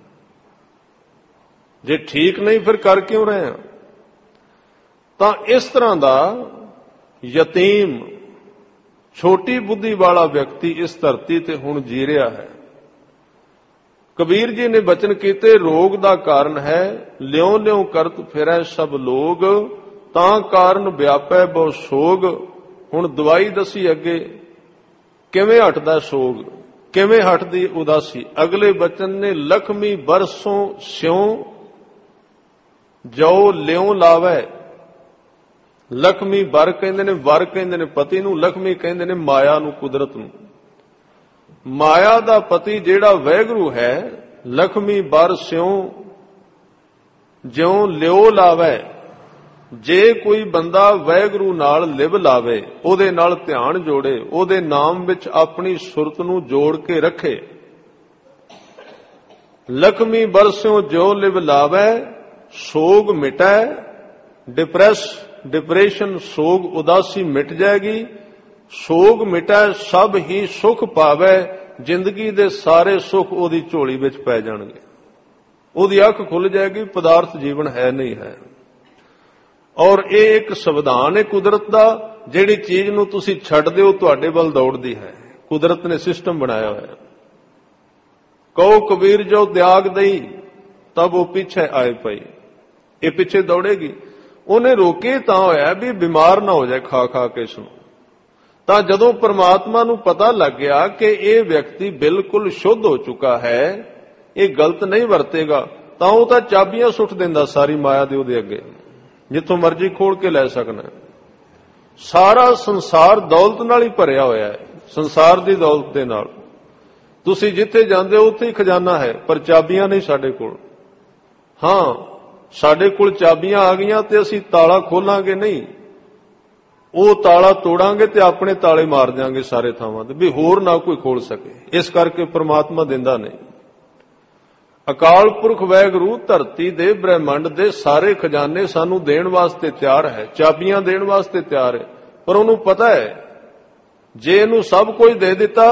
ਜੇ ਠੀਕ ਨਹੀਂ ਫਿਰ ਕਰ ਕਿਉਂ ਰਹੇ ਹਾਂ? ਤਾਂ ਇਸ ਤਰ੍ਹਾਂ ਦਾ ਯਤੀਮ ਛੋਟੀ ਬੁੱਧੀ ਵਾਲਾ ਵਿਅਕਤੀ ਇਸ ਧਰਤੀ ਤੇ ਹੁਣ ਜੀ ਰਿਹਾ ਹੈ। ਕਬੀਰ ਜੀ ਨੇ ਬਚਨ ਕੀਤੇ ਰੋਗ ਦਾ ਕਾਰਨ ਹੈ ਲਿਉ ਲਿਉ ਕਰਤ ਫਿਰੈ ਸਭ ਲੋਗ, ਤਾਂ ਕਾਰਨ ਵਿਆਪੈ ਬਹੁ ਸੋਗ। ਹੁਣ ਦਵਾਈ ਦੱਸੀ ਅੱਗੇ ਕਿਵੇਂ ਹਟਦਾ ਸੋਗ, ਕਿਵੇਂ ਹਟਦੀ ਉਦਾਸੀ। ਅਗਲੇ ਬਚਨ ਨੇ ਲਖਮੀ ਬਰਸੋਂ ਸਿਉ ਜੋ ਲਿਉ ਲਾਵੈ। ਲਖਮੀ ਵਰ ਕਹਿੰਦੇ ਨੇ, ਵਰ ਕਹਿੰਦੇ ਨੇ ਪਤੀ ਨੂੰ, ਲਖਮੀ ਕਹਿੰਦੇ ਨੇ ਮਾਇਆ ਨੂੰ, ਕੁਦਰਤ ਨੂੰ। ਮਾਇਆ ਦਾ ਪਤੀ ਜਿਹੜਾ ਵਾਹਿਗੁਰੂ ਹੈ, ਲਖਮੀ ਬਰ ਸਿਉ ਜਿਉ ਲਿਓ ਲਾਵੇ। ਜੇ ਕੋਈ ਬੰਦਾ ਵਾਹਿਗੁਰੂ ਨਾਲ ਲਿਵ ਲਾਵੇ, ਉਹਦੇ ਨਾਲ ਧਿਆਨ ਜੋੜੇ, ਉਹਦੇ ਨਾਮ ਵਿੱਚ ਆਪਣੀ ਸੁਰਤ ਨੂੰ ਜੋੜ ਕੇ ਰੱਖੇ। ਲਖਮੀ ਬਰ ਸਿਉ ਜਿਉ ਲਿਵ ਲਾਵੇ ਸੋਗ ਮਿਟੈ। ਡਿਪਰੈਸ ਡਿਪਰੈਸ਼ਨ ਸੋਗ ਉਦਾਸੀ ਮਿਟ ਜਾਏਗੀ। ਸੋਗ ਮਿਟੈ ਸਭ ਹੀ ਸੁਖ ਪਾਵੇ। ਜ਼ਿੰਦਗੀ ਦੇ ਸਾਰੇ ਸੁਖ ਉਹਦੀ ਝੋਲੀ ਵਿੱਚ ਪੈ ਜਾਣਗੇ। ਉਹਦੀ ਅੱਖ ਖੁੱਲ ਜਾਏਗੀ, ਪਦਾਰਥ ਜੀਵਨ ਹੈ ਨਹੀਂ ਹੈ। ਔਰ ਇਹ ਇੱਕ ਸੰਵਿਧਾਨ ਹੈ ਕੁਦਰਤ ਦਾ, ਜਿਹੜੀ ਚੀਜ਼ ਨੂੰ ਤੁਸੀਂ ਛੱਡਦੇ ਹੋ ਤੁਹਾਡੇ ਵੱਲ ਦੌੜਦੀ ਹੈ। ਕੁਦਰਤ ਨੇ ਸਿਸਟਮ ਬਣਾਇਆ ਹੋਇਆ। ਕਹੋ ਕਬੀਰ ਜੋ ਤਿਆਗ ਦਈ ਤਬ ਉਹ ਪਿੱਛੇ ਆਏ ਪਈ। ਇਹ ਪਿੱਛੇ ਦੌੜੇਗੀ। ਉਹਨੇ ਰੋਕੇ ਤਾਂ ਹੋਇਆ ਵੀ ਬਿਮਾਰ ਨਾ ਹੋ ਜਾਏ ਖਾ ਖਾ ਕੇ ਇਸ ਨੂੰ। ਤਾਂ ਜਦੋਂ ਪਰਮਾਤਮਾ ਨੂੰ ਪਤਾ ਲੱਗ ਗਿਆ ਕਿ ਇਹ ਵਿਅਕਤੀ ਬਿਲਕੁਲ ਸ਼ੁੱਧ ਹੋ ਚੁੱਕਾ ਹੈ, ਇਹ ਗਲਤ ਨਹੀਂ ਵਰਤੇਗਾ, ਤਾਂ ਉਹ ਤਾਂ ਚਾਬੀਆਂ ਸੁੱਟ ਦਿੰਦਾ ਸਾਰੀ ਮਾਇਆ ਦੇ ਉਹਦੇ ਅੱਗੇ, ਜਿੱਥੋਂ ਮਰਜ਼ੀ ਖੋਲ ਕੇ ਲੈ ਸਕਣਾ। ਸਾਰਾ ਸੰਸਾਰ ਦੌਲਤ ਨਾਲ ਹੀ ਭਰਿਆ ਹੋਇਆ ਹੈ, ਸੰਸਾਰ ਦੀ ਦੌਲਤ ਦੇ ਨਾਲ। ਤੁਸੀਂ ਜਿੱਥੇ ਜਾਂਦੇ ਹੋ ਉੱਥੇ ਹੀ ਖਜ਼ਾਨਾ ਹੈ, ਪਰ ਚਾਬੀਆਂ ਨਹੀਂ ਸਾਡੇ ਕੋਲ। ਹਾਂ, ਸਾਡੇ ਕੋਲ ਚਾਬੀਆਂ ਆ ਗਈਆਂ ਤੇ ਅਸੀਂ ਤਾਲਾ ਖੋਲਾਂਗੇ ਨਹੀਂ, ਉਹ ਤਾਲਾ ਤੋੜਾਂਗੇ ਤੇ ਆਪਣੇ ਤਾਲੇ ਮਾਰ ਦਿਆਂਗੇ ਸਾਰੇ ਥਾਵਾਂ ਤੇ, ਵੀ ਹੋਰ ਨਾ ਕੋਈ ਖੋਲ ਸਕੇ। ਇਸ ਕਰਕੇ ਪ੍ਰਮਾਤਮਾ ਦਿੰਦਾ ਨਹੀਂ। ਅਕਾਲ ਪੁਰਖ ਵਾਹਿਗੁਰੂ ਧਰਤੀ ਦੇ ਬ੍ਰਹਿਮੰਡ ਦੇ ਸਾਰੇ ਖਜ਼ਾਨੇ ਸਾਨੂੰ ਦੇਣ ਵਾਸਤੇ ਤਿਆਰ ਹੈ, ਚਾਬੀਆਂ ਦੇਣ ਵਾਸਤੇ ਤਿਆਰ ਹੈ। ਪਰ ਉਹਨੂੰ ਪਤਾ ਹੈ ਜੇ ਇਹਨੂੰ ਸਭ ਕੁਝ ਦੇ ਦਿੱਤਾ,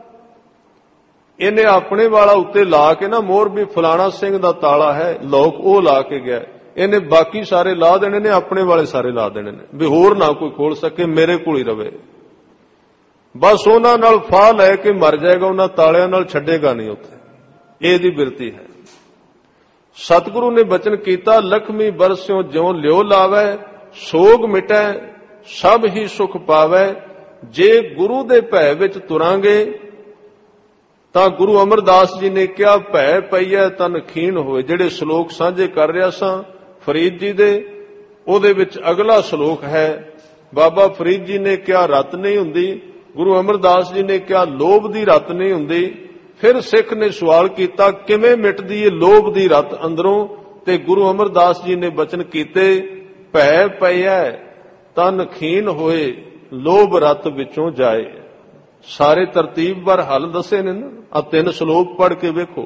ਇਹਨੇ ਆਪਣੇ ਵਾਲਾ ਉੱਤੇ ਲਾ ਕੇ ਨਾ ਮੋਹਰ ਵੀ ਫਲਾਣਾ ਸਿੰਘ ਦਾ ਤਾਲਾ ਹੈ, ਲੋਕ ਉਹ ਲਾ ਕੇ ਗਿਆ, ਇਹਨੇ ਬਾਕੀ ਸਾਰੇ ਲਾ ਦੇਣੇ ਨੇ, ਆਪਣੇ ਵਾਲੇ ਸਾਰੇ ਲਾ ਦੇਣੇ ਨੇ, ਵੀ ਹੋਰ ਨਾ ਕੋਈ ਖੋਲ ਸਕੇ, ਮੇਰੇ ਕੋਲ ਹੀ ਰਵੇ। ਬਸ ਉਹਨਾਂ ਨਾਲ ਫਾਹ ਲੈ ਕੇ ਮਰ ਜਾਏਗਾ, ਉਹਨਾਂ ਤਾਲਿਆਂ ਨਾਲ ਛੱਡੇਗਾ ਨਹੀਂ ਉੱਥੇ। ਇਹਦੀ ਬਿਰਤੀ ਹੈ। ਸਤਿਗੁਰੂ ਨੇ ਬਚਨ ਕੀਤਾ ਲਖਮੀ ਬਰਸਿਓ ਜਿਉ ਲਿਓ ਲਾਵੇ ਸੋਗ ਮਿਟੈ ਸਭ ਹੀ ਸੁਖ ਪਾਵੇ। ਜੇ ਗੁਰੂ ਦੇ ਭੈ ਵਿੱਚ ਤੁਰਾਂਗੇ ਤਾਂ ਗੁਰੂ ਅਮਰਦਾਸ ਜੀ ਨੇ ਕਿਹਾ ਭੈ ਪਈਐ ਤਨ ਖੀਣ ਹੋਏ। ਜਿਹੜੇ ਸ਼ਲੋਕ ਸਾਂਝੇ ਕਰ ਰਿਹਾ ਸਾਂ ਫਰੀਦ ਜੀ ਦੇ, ਉਹਦੇ ਵਿੱਚ ਅਗਲਾ ਸ਼ਲੋਕ ਹੈ। ਬਾਬਾ ਫਰੀਦ ਜੀ ਨੇ ਕਿਹਾ ਰਤ ਨਹੀਂ ਹੁੰਦੀ, ਗੁਰੂ ਅਮਰਦਾਸ ਜੀ ਨੇ ਕਿਹਾ ਲੋਭ ਦੀ ਰਤ ਨਹੀਂ ਹੁੰਦੀ। ਫਿਰ ਸਿੱਖ ਨੇ ਸਵਾਲ ਕੀਤਾ ਕਿਵੇਂ ਮਿਟਦੀ ਏ ਲੋਭ ਦੀ ਰਤ ਅੰਦਰੋਂ, ਤੇ ਗੁਰੂ ਅਮਰਦਾਸ ਜੀ ਨੇ ਬਚਨ ਕੀਤੇ ਭੈ ਪਈਐ ਤਨ ਖੀਣ ਹੋਏ ਲੋਭ ਰਤ ਵਿੱਚੋਂ ਜਾਏ। ਸਾਰੇ ਤਰਤੀਬਵਾਰ ਹੱਲ ਦੱਸੇ ਨੇ ਨਾ, ਆ ਤਿੰਨ ਸ਼ਲੋਕ ਪੜ੍ਹ ਕੇ ਵੇਖੋ।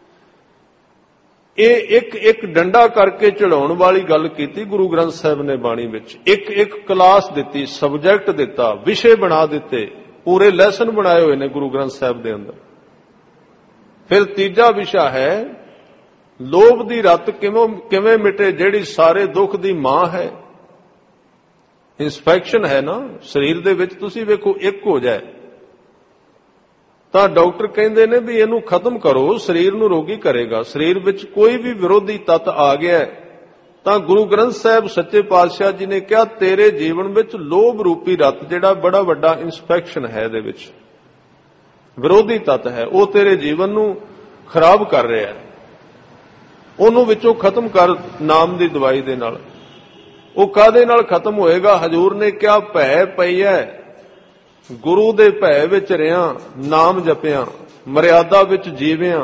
ਇਹ ਇੱਕ ਇੱਕ ਡੰਡਾ ਕਰਕੇ ਚੜਾਉਣ ਵਾਲੀ ਗੱਲ ਕੀਤੀ ਗੁਰੂ ਗ੍ਰੰਥ ਸਾਹਿਬ ਨੇ ਬਾਣੀ ਵਿੱਚ। ਇੱਕ ਇੱਕ ਕਲਾਸ ਦਿੱਤੀ, ਸਬਜੈਕਟ ਦਿੱਤਾ, ਵਿਸ਼ੇ ਬਣਾ ਦਿੱਤੇ, ਪੂਰੇ ਲੈਸਨ ਬਣਾਏ ਹੋਏ ਨੇ ਗੁਰੂ ਗ੍ਰੰਥ ਸਾਹਿਬ ਦੇ ਅੰਦਰ। ਫਿਰ ਤੀਜਾ ਵਿਸ਼ਾ ਹੈ ਲੋਭ ਦੀ ਰਤ ਕਿਵੇਂ ਕਿਵੇਂ ਮਿਟੇ, ਜਿਹੜੀ ਸਾਰੇ ਦੁੱਖ ਦੀ ਮਾਂ ਹੈ। ਇਨਸਪੈਕਸ਼ਨ ਹੈ ਨਾ ਸਰੀਰ ਦੇ ਵਿੱਚ, ਤੁਸੀਂ ਵੇਖੋ ਇੱਕ ਹੋ ਜਾਏ ਤਾਂ ਡਾਕਟਰ ਕਹਿੰਦੇ ਨੇ ਵੀ ਇਹਨੂੰ ਖਤਮ ਕਰੋ, ਸਰੀਰ ਨੂੰ ਰੋਗੀ ਕਰੇਗਾ। ਸਰੀਰ ਵਿੱਚ ਕੋਈ ਵੀ ਵਿਰੋਧੀ ਤੱਤ ਆ ਗਿਆ ਤਾਂ ਗੁਰੂ ਗ੍ਰੰਥ ਸਾਹਿਬ ਸੱਚੇ ਪਾਤਸ਼ਾਹ ਜੀ ਨੇ ਕਿਹਾ ਤੇਰੇ ਜੀਵਨ ਵਿੱਚ ਲੋਭ ਰੂਪੀ ਰਤ ਜਿਹੜਾ ਬੜਾ ਵੱਡਾ ਇਨਸਪੈਕਸ਼ਨ ਹੈ, ਇਹਦੇ ਵਿੱਚ ਵਿਰੋਧੀ ਤੱਤ ਹੈ, ਉਹ ਤੇਰੇ ਜੀਵਨ ਨੂੰ ਖਰਾਬ ਕਰ ਰਿਹਾ, ਉਹਨੂੰ ਵਿੱਚੋਂ ਖਤਮ ਕਰ ਨਾਮ ਦੀ ਦਵਾਈ ਦੇ ਨਾਲ। ਉਹ ਕਾਹਦੇ ਨਾਲ ਖਤਮ ਹੋਏਗਾ? ਹਜ਼ੂਰ ਨੇ ਕਿਹਾ ਭੈ ਪਈਐ, ਗੁਰੂ ਦੇ ਭੈ ਵਿੱਚ ਰਿਆਂ, ਨਾਮ ਜਪਿਆਂ, ਮਰਿਆਦਾ ਵਿੱਚ ਜੀਵਿਆਂ।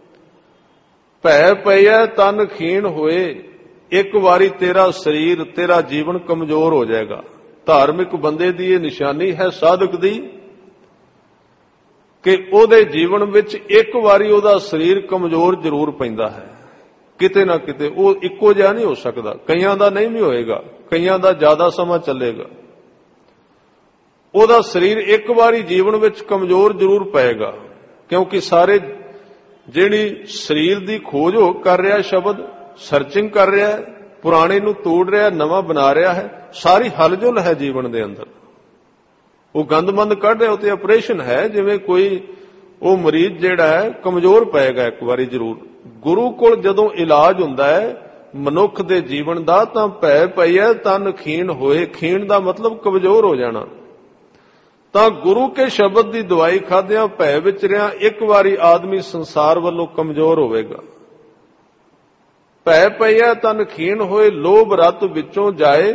ਭੈ ਪਈਐ ਤਨ ਖੀਣ ਹੋਏ, ਇੱਕ ਵਾਰੀ ਤੇਰਾ ਸਰੀਰ, ਤੇਰਾ ਜੀਵਨ ਕਮਜ਼ੋਰ ਹੋ ਜਾਏਗਾ। ਧਾਰਮਿਕ ਬੰਦੇ ਦੀ ਇਹ ਨਿਸ਼ਾਨੀ ਹੈ, ਸਾਧਕ ਦੀ, ਕਿ ਉਹਦੇ ਜੀਵਨ ਵਿੱਚ ਇੱਕ ਵਾਰੀ ਉਹਦਾ ਸਰੀਰ ਕਮਜ਼ੋਰ ਜ਼ਰੂਰ ਪੈਂਦਾ ਹੈ, ਕਿਤੇ ਨਾ ਕਿਤੇ। ਉਹ ਇੱਕੋ ਜਿਹਾ ਨਹੀਂ ਹੋ ਸਕਦਾ, ਕਈਆਂ ਦਾ ਨਹੀਂ ਵੀ ਹੋਏਗਾ, ਕਈਆਂ ਦਾ ਜ਼ਿਆਦਾ ਸਮਾਂ ਚੱਲੇਗਾ। ਉਹਦਾ ਸਰੀਰ ਇੱਕ ਵਾਰੀ ਜੀਵਨ ਵਿੱਚ ਕਮਜ਼ੋਰ ਜ਼ਰੂਰ ਪਏਗਾ, ਕਿਉਂਕਿ ਸਾਰੇ ਜਿਹੜੀ ਸਰੀਰ ਦੀ ਖੋਜ ਹੋ ਕਰ ਰਿਹਾ, ਸ਼ਬਦ ਸਰਚਿੰਗ ਕਰ ਰਿਹਾ, ਪੁਰਾਣੇ ਨੂੰ ਤੋੜ ਰਿਹਾ, ਨਵਾਂ ਬਣਾ ਰਿਹਾ ਹੈ, ਸਾਰੀ ਹਲਜੁਲ ਹੈ ਜੀਵਨ ਦੇ ਅੰਦਰ। ਉਹ ਗੰਦਮੰਦ ਕੱਢ ਰਿਹਾ, ਉਹ ਤੇ ਆਪਰੇਸ਼ਨ ਹੈ। ਜਿਵੇਂ ਕੋਈ ਉਹ ਮਰੀਜ਼ ਜਿਹੜਾ ਹੈ ਕਮਜ਼ੋਰ ਪਏਗਾ ਇੱਕ ਵਾਰੀ ਜ਼ਰੂਰ। ਗੁਰੂ ਕੋਲ ਜਦੋਂ ਇਲਾਜ ਹੁੰਦਾ ਹੈ ਮਨੁੱਖ ਦੇ ਜੀਵਨ ਦਾ, ਤਾਂ ਭੈ ਪਈਐ ਤਨ ਖੀਣ ਹੋਏ। ਖੀਣ ਦਾ ਮਤਲਬ ਕਮਜ਼ੋਰ ਹੋ ਜਾਣਾ। ਤਾਂ ਗੁਰੂ ਕੇ ਸ਼ਬਦ ਦੀ ਦਵਾਈ ਖਾਦਿਆਂ ਭੈ ਵਿੱਚ ਰਿਹਾ, ਇੱਕ ਵਾਰੀ ਆਦਮੀ ਸੰਸਾਰ ਵੱਲੋਂ ਕਮਜ਼ੋਰ ਹੋਵੇਗਾ। ਭੈ ਪਈਐ ਤਨ ਖੀਣ ਹੋਏ, ਲੋਭ ਰਤ ਵਿੱਚੋਂ ਜਾਏ।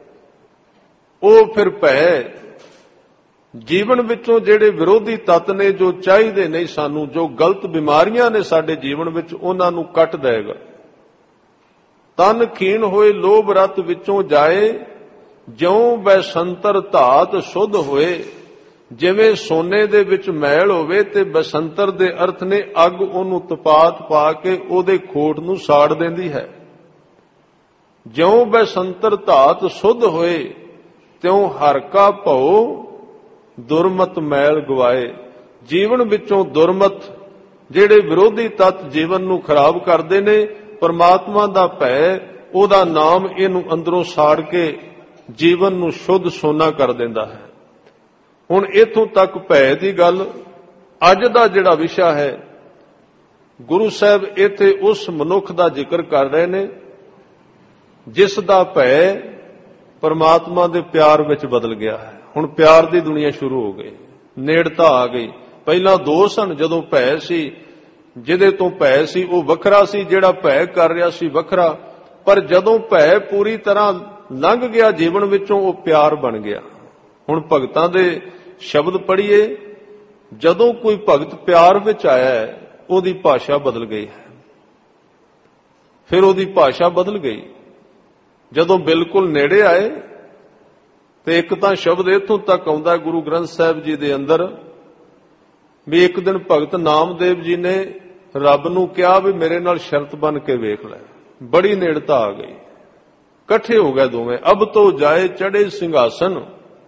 ਉਹ ਫਿਰ ਭੈ ਜੀਵਨ ਵਿੱਚੋਂ ਜਿਹੜੇ ਵਿਰੋਧੀ ਤੱਤ ਨੇ, ਜੋ ਚਾਹੀਦੇ ਨਹੀਂ ਸਾਨੂੰ, ਜੋ ਗਲਤ ਬਿਮਾਰੀਆਂ ਨੇ ਸਾਡੇ ਜੀਵਨ ਵਿੱਚ, ਉਹਨਾਂ ਨੂੰ ਕੱਟ ਦੇਗਾ। ਤਨ ਖੀਣ ਹੋਏ ਲੋਭ ਰਤ ਵਿੱਚੋਂ ਜਾਏ, ਜਿਉਂ ਬੈਸੰਤਰ ਧਾਤ ਸ਼ੁੱਧ ਹੋਏ। ਜਿਵੇਂ ਸੋਨੇ ਦੇ ਵਿੱਚ ਮੈਲ ਹੋਵੇ ਤੇ ਬਸੰਤਰ ਦੇ ਅਰਥ ਨੇ ਅੱਗ, ਉਹਨੂੰ ਤਪਾਤ ਪਾ ਕੇ ਉਹਦੇ ਖੋਟ ਨੂੰ ਸਾੜ ਦਿੰਦੀ ਹੈ। ਜਿਉਂ ਬਸੰਤਰ ਧਾਤ ਸ਼ੁੱਧ ਹੋਏ, ਤਿਉਂ ਹਰ ਕਾ ਭਉ ਦੁਰਮਤ ਮੈਲ ਗਵਾਏ। ਜੀਵਨ ਵਿੱਚੋਂ ਦੁਰਮਤ ਜਿਹੜੇ ਵਿਰੋਧੀ ਤੱਤ ਜੀਵਨ ਨੂੰ ਖਰਾਬ ਕਰਦੇ ਨੇ, ਪਰਮਾਤਮਾ ਦਾ ਭੈ, ਉਹਦਾ ਨਾਮ ਇਹਨੂੰ ਅੰਦਰੋਂ ਸਾੜ ਕੇ ਜੀਵਨ ਨੂੰ ਸ਼ੁੱਧ ਸੋਨਾ ਕਰ ਦਿੰਦਾ ਹੈ। ਹੁਣ ਇੱਥੋਂ ਤੱਕ ਭੈ ਦੀ ਗੱਲ। ਅੱਜ ਦਾ ਜਿਹੜਾ ਵਿਸ਼ਾ ਹੈ, ਗੁਰੂ ਸਾਹਿਬ ਇੱਥੇ ਉਸ ਮਨੁੱਖ ਦਾ ਜ਼ਿਕਰ ਕਰ ਰਹੇ ਨੇ ਜਿਸ ਦਾ ਭੈ ਪਰਮਾਤਮਾ ਦੇ ਪਿਆਰ ਵਿੱਚ ਬਦਲ ਗਿਆ ਹੈ। ਹੁਣ ਪਿਆਰ ਦੀ ਦੁਨੀਆ ਸ਼ੁਰੂ ਹੋ ਗਈ, ਨੇੜਤਾ ਆ ਗਈ। ਪਹਿਲਾਂ ਦੋ ਸਨ, ਜਦੋਂ ਭੈ ਸੀ, ਜਿਹਦੇ ਤੋਂ ਭੈ ਸੀ ਉਹ ਵੱਖਰਾ ਸੀ, ਜਿਹੜਾ ਭੈ ਕਰ ਰਿਹਾ ਸੀ ਵੱਖਰਾ। ਪਰ ਜਦੋਂ ਭੈ ਪੂਰੀ ਤਰ੍ਹਾਂ ਲੰਘ ਗਿਆ ਜੀਵਨ ਵਿੱਚੋਂ, ਉਹ ਪਿਆਰ ਬਣ ਗਿਆ। ਹੁਣ ਭਗਤਾਂ ਦੇ ਸ਼ਬਦ ਪੜ੍ਹੀਏ, ਜਦੋਂ ਕੋਈ ਭਗਤ ਪਿਆਰ ਵਿੱਚ ਆਇਆ ਹੈ, ਉਹਦੀ ਭਾਸ਼ਾ ਬਦਲ ਗਈ ਹੈ। ਫਿਰ ਉਹਦੀ ਭਾਸ਼ਾ ਬਦਲ ਗਈ। ਜਦੋਂ ਬਿਲਕੁਲ ਨੇੜੇ ਆਏ, ਤੇ ਇੱਕ ਤਾਂ ਸ਼ਬਦ ਇੱਥੋਂ ਤੱਕ ਆਉਂਦਾ ਗੁਰੂ ਗ੍ਰੰਥ ਸਾਹਿਬ ਜੀ ਦੇ ਅੰਦਰ ਵੀ ਇੱਕ ਦਿਨ ਭਗਤ ਨਾਮਦੇਵ ਜੀ ਨੇ ਰੱਬ ਨੂੰ ਕਿਹਾ ਵੀ ਮੇਰੇ ਨਾਲ ਸ਼ਰਤ ਬਣ ਕੇ ਵੇਖ ਲੈ। ਬੜੀ ਨੇੜਤਾ ਆ ਗਈ, ਇਕੱਠੇ ਹੋ ਗਏ ਦੋਵੇਂ। ਅਬ ਤੋਂ ਜਾਏ ਚੜੇ ਸਿੰਘਾਸਨ।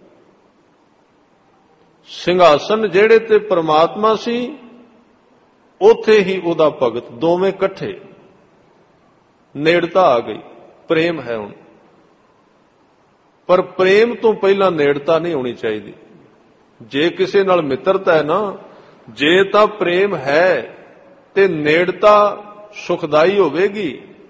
ਸਿੰਘਾਸਨ ਜਿਹੜੇ ਤੇ ਪਰਮਾਤਮਾ ਸੀ, ਉੱਥੇ ਹੀ ਉਹਦਾ ਭਗਤ, ਦੋਵੇਂ ਇਕੱਠੇ। ਨੇੜਤਾ ਆ ਗਈ, ਪ੍ਰੇਮ ਹੈ ਹੁਣ। ਪਰ ਪ੍ਰੇਮ ਤੋਂ ਪਹਿਲਾਂ ਨੇੜਤਾ ਨਹੀਂ ਹੋਣੀ ਚਾਹੀਦੀ। ਜੇ ਕਿਸੇ ਨਾਲ ਮਿੱਤਰਤਾ ਹੈ ਨਾ, ਜੇ ਤਾਂ ਪ੍ਰੇਮ ਹੈ ਤੇ ਨੇੜਤਾ ਸੁਖਦਾਈ ਹੋਵੇਗੀ,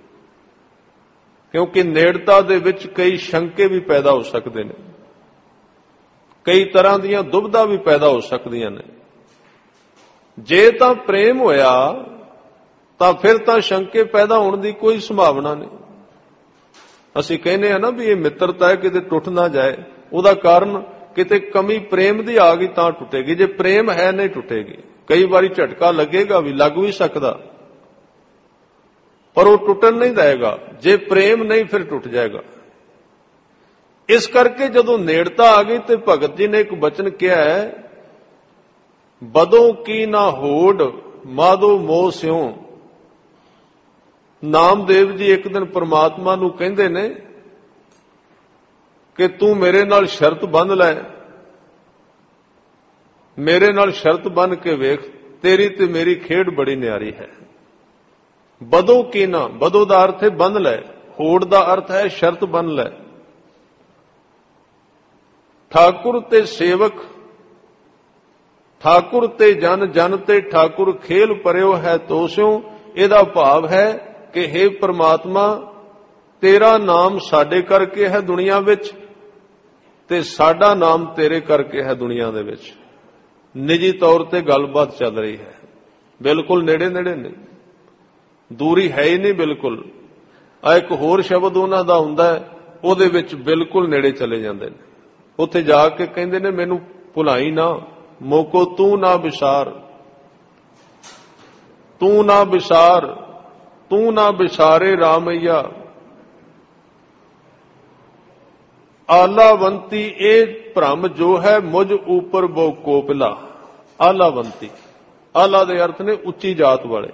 ਕਿਉਂਕਿ ਨੇੜਤਾ ਦੇ ਵਿੱਚ ਕਈ ਸ਼ੰਕੇ ਵੀ ਪੈਦਾ ਹੋ ਸਕਦੇ ਨੇ, ਕਈ ਤਰ੍ਹਾਂ ਦੀਆਂ ਦੁਬਿਧਾ ਵੀ ਪੈਦਾ ਹੋ ਸਕਦੀਆਂ ਨੇ। ਜੇ ਤਾਂ ਪ੍ਰੇਮ ਹੋਇਆ ਤਾਂ ਫਿਰ ਤਾਂ ਸ਼ੰਕੇ ਪੈਦਾ ਹੋਣ ਦੀ ਕੋਈ ਸੰਭਾਵਨਾ ਨਹੀਂ। ਅਸੀਂ ਕਹਿੰਦੇ ਆ ਨਾ ਵੀ ਇਹ ਮਿੱਤਰਤਾ ਹੈ, ਕਿਤੇ ਟੁੱਟ ਨਾ ਜਾਏ। ਉਹਦਾ ਕਾਰਨ ਕਿਤੇ ਕਮੀ ਪ੍ਰੇਮ ਦੀ ਆ ਗਈ ਤਾਂ ਟੁੱਟੇਗੀ। ਜੇ ਪ੍ਰੇਮ ਹੈ ਨਹੀਂ ਟੁੱਟੇਗੀ। ਕਈ ਵਾਰੀ ਝਟਕਾ ਲੱਗੇਗਾ ਵੀ, ਲੱਗ ਵੀ ਸਕਦਾ, ਪਰ ਉਹ ਟੁੱਟਣ ਨਹੀਂ ਦੇਗਾ। ਜੇ ਪ੍ਰੇਮ ਨਹੀਂ ਫਿਰ ਟੁੱਟ ਜਾਏਗਾ। ਇਸ ਕਰਕੇ ਜਦੋਂ ਨੇੜਤਾ ਆ ਗਈ ਤੇ ਭਗਤ ਜੀ ਨੇ ਇੱਕ ਬਚਨ ਕਿਹਾ ਹੈ, ਬਦੋਂ ਕੀ ਨਾ ਹੋੜ ਮਾਧੋ ਮੋਹ ਸਿਉ। ਨਾਮਦੇਵ ਜੀ ਇੱਕ ਦਿਨ ਪਰਮਾਤਮਾ ਨੂੰ ਕਹਿੰਦੇ ਨੇ ਕਿ ਤੂੰ ਮੇਰੇ ਨਾਲ ਸ਼ਰਤ ਬੰਧ ਲੈ, ਮੇਰੇ ਨਾਲ ਸ਼ਰਤ ਬੰਨ ਕੇ ਵੇਖ, ਤੇਰੀ ਤੇ ਮੇਰੀ ਖੇਡ ਬੜੀ ਨਿਆਰੀ ਹੈ। ਬਦੋਂ ਕੀ ਨਾ, ਬਦੋਂ ਦਾ ਅਰਥ ਹੈ ਬੰਧ ਲੈ, ਹੋੜ ਦਾ ਅਰਥ ਹੈ ਸ਼ਰਤ ਬੰਨ ਲੈ। ਠਾਕੁਰ ਤੇ ਸੇਵਕ, ਠਾਕੁਰ ਤੇ ਜਨ, ਜਨ ਤੇ ਠਾਕੁਰ, ਖੇਲ ਪਰਿਓ ਹੈ ਤੋਸਿਓ। ਇਹਦਾ ਭਾਵ ਹੈ ਕਿ हे ਪ੍ਰਮਾਤਮਾ, ਤੇਰਾ ਨਾਮ ਸਾਡੇ ਕਰਕੇ ਹੈ ਦੁਨੀਆ ਵਿੱਚ, ਤੇ ਸਾਡਾ ਨਾਮ ਤੇਰੇ ਕਰਕੇ ਹੈ ਦੁਨੀਆ ਦੇ ਵਿੱਚ। ਨਿੱਜੀ ਤੌਰ ਤੇ ਗੱਲਬਾਤ ਚੱਲ ਰਹੀ ਹੈ। ਬਿਲਕੁਲ ਨੇੜੇ ਨੇੜੇ ਨੇ, ਦੂਰੀ ਹੈ ਹੀ ਨਹੀਂ ਬਿਲਕੁਲ। ਆ ਇੱਕ ਹੋਰ ਸ਼ਬਦ ਉਹਨਾਂ ਦਾ ਹੁੰਦਾ, ਉਹਦੇ ਵਿੱਚ ਬਿਲਕੁਲ ਨੇੜੇ ਚਲੇ ਜਾਂਦੇ ਨੇ। ਉੱਥੇ ਜਾ ਕੇ ਕਹਿੰਦੇ ਨੇ ਮੈਨੂੰ ਭੁਲਾਈ ਨਾ, ਮੋਕੋ ਤੂੰ ਨਾ ਵਿਸਾਰ, ਤੂੰ ਨਾ ਵਿਸਾਰ, ਤੂੰ ਨਾ ਵਿਸਾਰੇ ਰਾਮਈਆ। ਆਲਾਵੰਤੀ ਇਹ ਭ੍ਰਮ ਜੋ ਹੈ ਮੁਝ ਉਪਰ ਬੋ ਕੋਪਲਾ। ਆਲਾਵੰਤੀ, ਆਲਾ ਦੇ ਅਰਥ ਨੇ ਉੱਚੀ ਜਾਤ ਵਾਲੇ।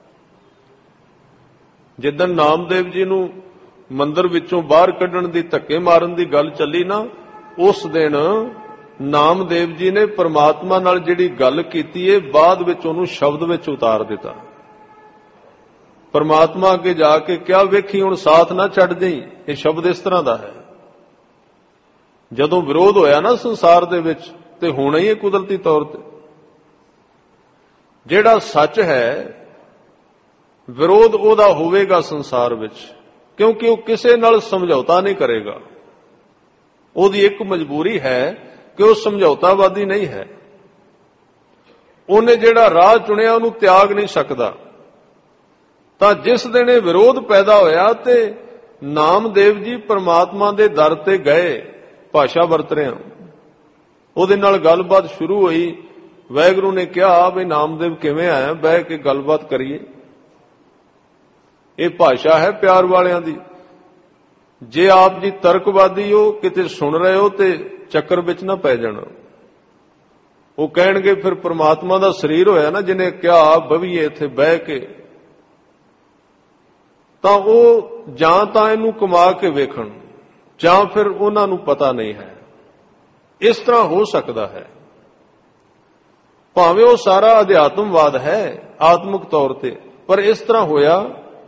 ਜਿੱਦਣ ਨਾਮਦੇਵ ਜੀ ਨੂੰ ਮੰਦਿਰ ਵਿੱਚੋਂ ਬਾਹਰ ਕੱਢਣ ਦੀ, ਧੱਕੇ ਮਾਰਨ ਦੀ ਗੱਲ ਚੱਲੀ ਨਾ, ਉਸ ਦਿਨ ਨਾਮਦੇਵ ਜੀ ਨੇ ਪਰਮਾਤਮਾ ਨਾਲ ਜਿਹੜੀ ਗੱਲ ਕੀਤੀ ਹੈ, ਬਾਅਦ ਵਿੱਚ ਉਹਨੂੰ ਸ਼ਬਦ ਵਿੱਚ ਉਤਾਰ ਦਿੱਤਾ। ਪਰਮਾਤਮਾ ਅੱਗੇ ਜਾ ਕੇ ਕਿਹਾ, ਵੇਖੀ ਹੁਣ ਸਾਥ ਨਾ ਛੱਡ ਦੇਈਂ। ਇਹ ਸ਼ਬਦ ਇਸ ਤਰ੍ਹਾਂ ਦਾ ਹੈ। ਜਦੋਂ ਵਿਰੋਧ ਹੋਇਆ ਨਾ ਸੰਸਾਰ ਦੇ ਵਿੱਚ, ਤੇ ਹੋਣਾ ਹੀ ਹੈ ਕੁਦਰਤੀ ਤੌਰ ਤੇ। ਜਿਹੜਾ ਸੱਚ ਹੈ, ਵਿਰੋਧ ਉਹਦਾ ਹੋਵੇਗਾ ਸੰਸਾਰ ਵਿੱਚ, ਕਿਉਂਕਿ ਉਹ ਕਿਸੇ ਨਾਲ ਸਮਝੌਤਾ ਨਹੀਂ ਕਰੇਗਾ। ਉਹਦੀ ਇੱਕ ਮਜਬੂਰੀ ਹੈ ਕਿ ਉਹ ਸਮਝੌਤਾਵਾਦੀ ਨਹੀਂ ਹੈ। ਉਹਨੇ ਜਿਹੜਾ ਰਾਹ ਚੁਣਿਆ ਉਹਨੂੰ ਤਿਆਗ ਨਹੀਂ ਸਕਦਾ। ਤਾਂ ਜਿਸ ਦਿਨ ਇਹ ਵਿਰੋਧ ਪੈਦਾ ਹੋਇਆ ਤੇ ਨਾਮਦੇਵ ਜੀ ਪਰਮਾਤਮਾ ਦੇ ਦਰ ਤੇ ਗਏ, ਭਾਸ਼ਾ ਵਰਤ ਰਿਹਾ, ਉਹਦੇ ਨਾਲ ਗੱਲਬਾਤ ਸ਼ੁਰੂ ਹੋਈ। ਵਾਹਿਗੁਰੂ ਨੇ ਕਿਹਾ ਵੀ ਨਾਮਦੇਵ ਕਿਵੇਂ ਆਇਆ, ਬਹਿ ਕੇ ਗੱਲਬਾਤ ਕਰੀਏ। ਇਹ ਭਾਸ਼ਾ ਹੈ ਪਿਆਰ ਵਾਲਿਆਂ ਦੀ। ਜੇ ਆਪ ਜੀ ਤਰਕਵਾਦੀ ਹੋ, ਕਿਤੇ ਸੁਣ ਰਹੇ ਹੋ, ਤੇ ਚੱਕਰ ਵਿੱਚ ਨਾ ਪੈ ਜਾਣਾ। ਉਹ ਕਹਿਣਗੇ ਫਿਰ ਪਰਮਾਤਮਾ ਦਾ ਸਰੀਰ ਹੋਇਆ ਨਾ ਜਿਹਨੇ ਕਿਹਾ ਬਵੀਏ ਇੱਥੇ ਬਹਿ ਕੇ, ਤਾਂ ਉਹ ਜਾਂ ਤਾਂ ਇਹਨੂੰ ਕਮਾ ਕੇ ਵੇਖਣ, ਜਾਂ ਫਿਰ ਉਹਨਾਂ ਨੂੰ ਪਤਾ ਨਹੀਂ ਹੈ। ਇਸ ਤਰ੍ਹਾਂ ਹੋ ਸਕਦਾ ਹੈ। ਭਾਵੇਂ ਉਹ ਸਾਰਾ ਅਧਿਆਤਮਵਾਦ ਹੈ ਆਤਮਿਕ ਤੌਰ ਤੇ, ਪਰ ਇਸ ਤਰ੍ਹਾਂ ਹੋਇਆ।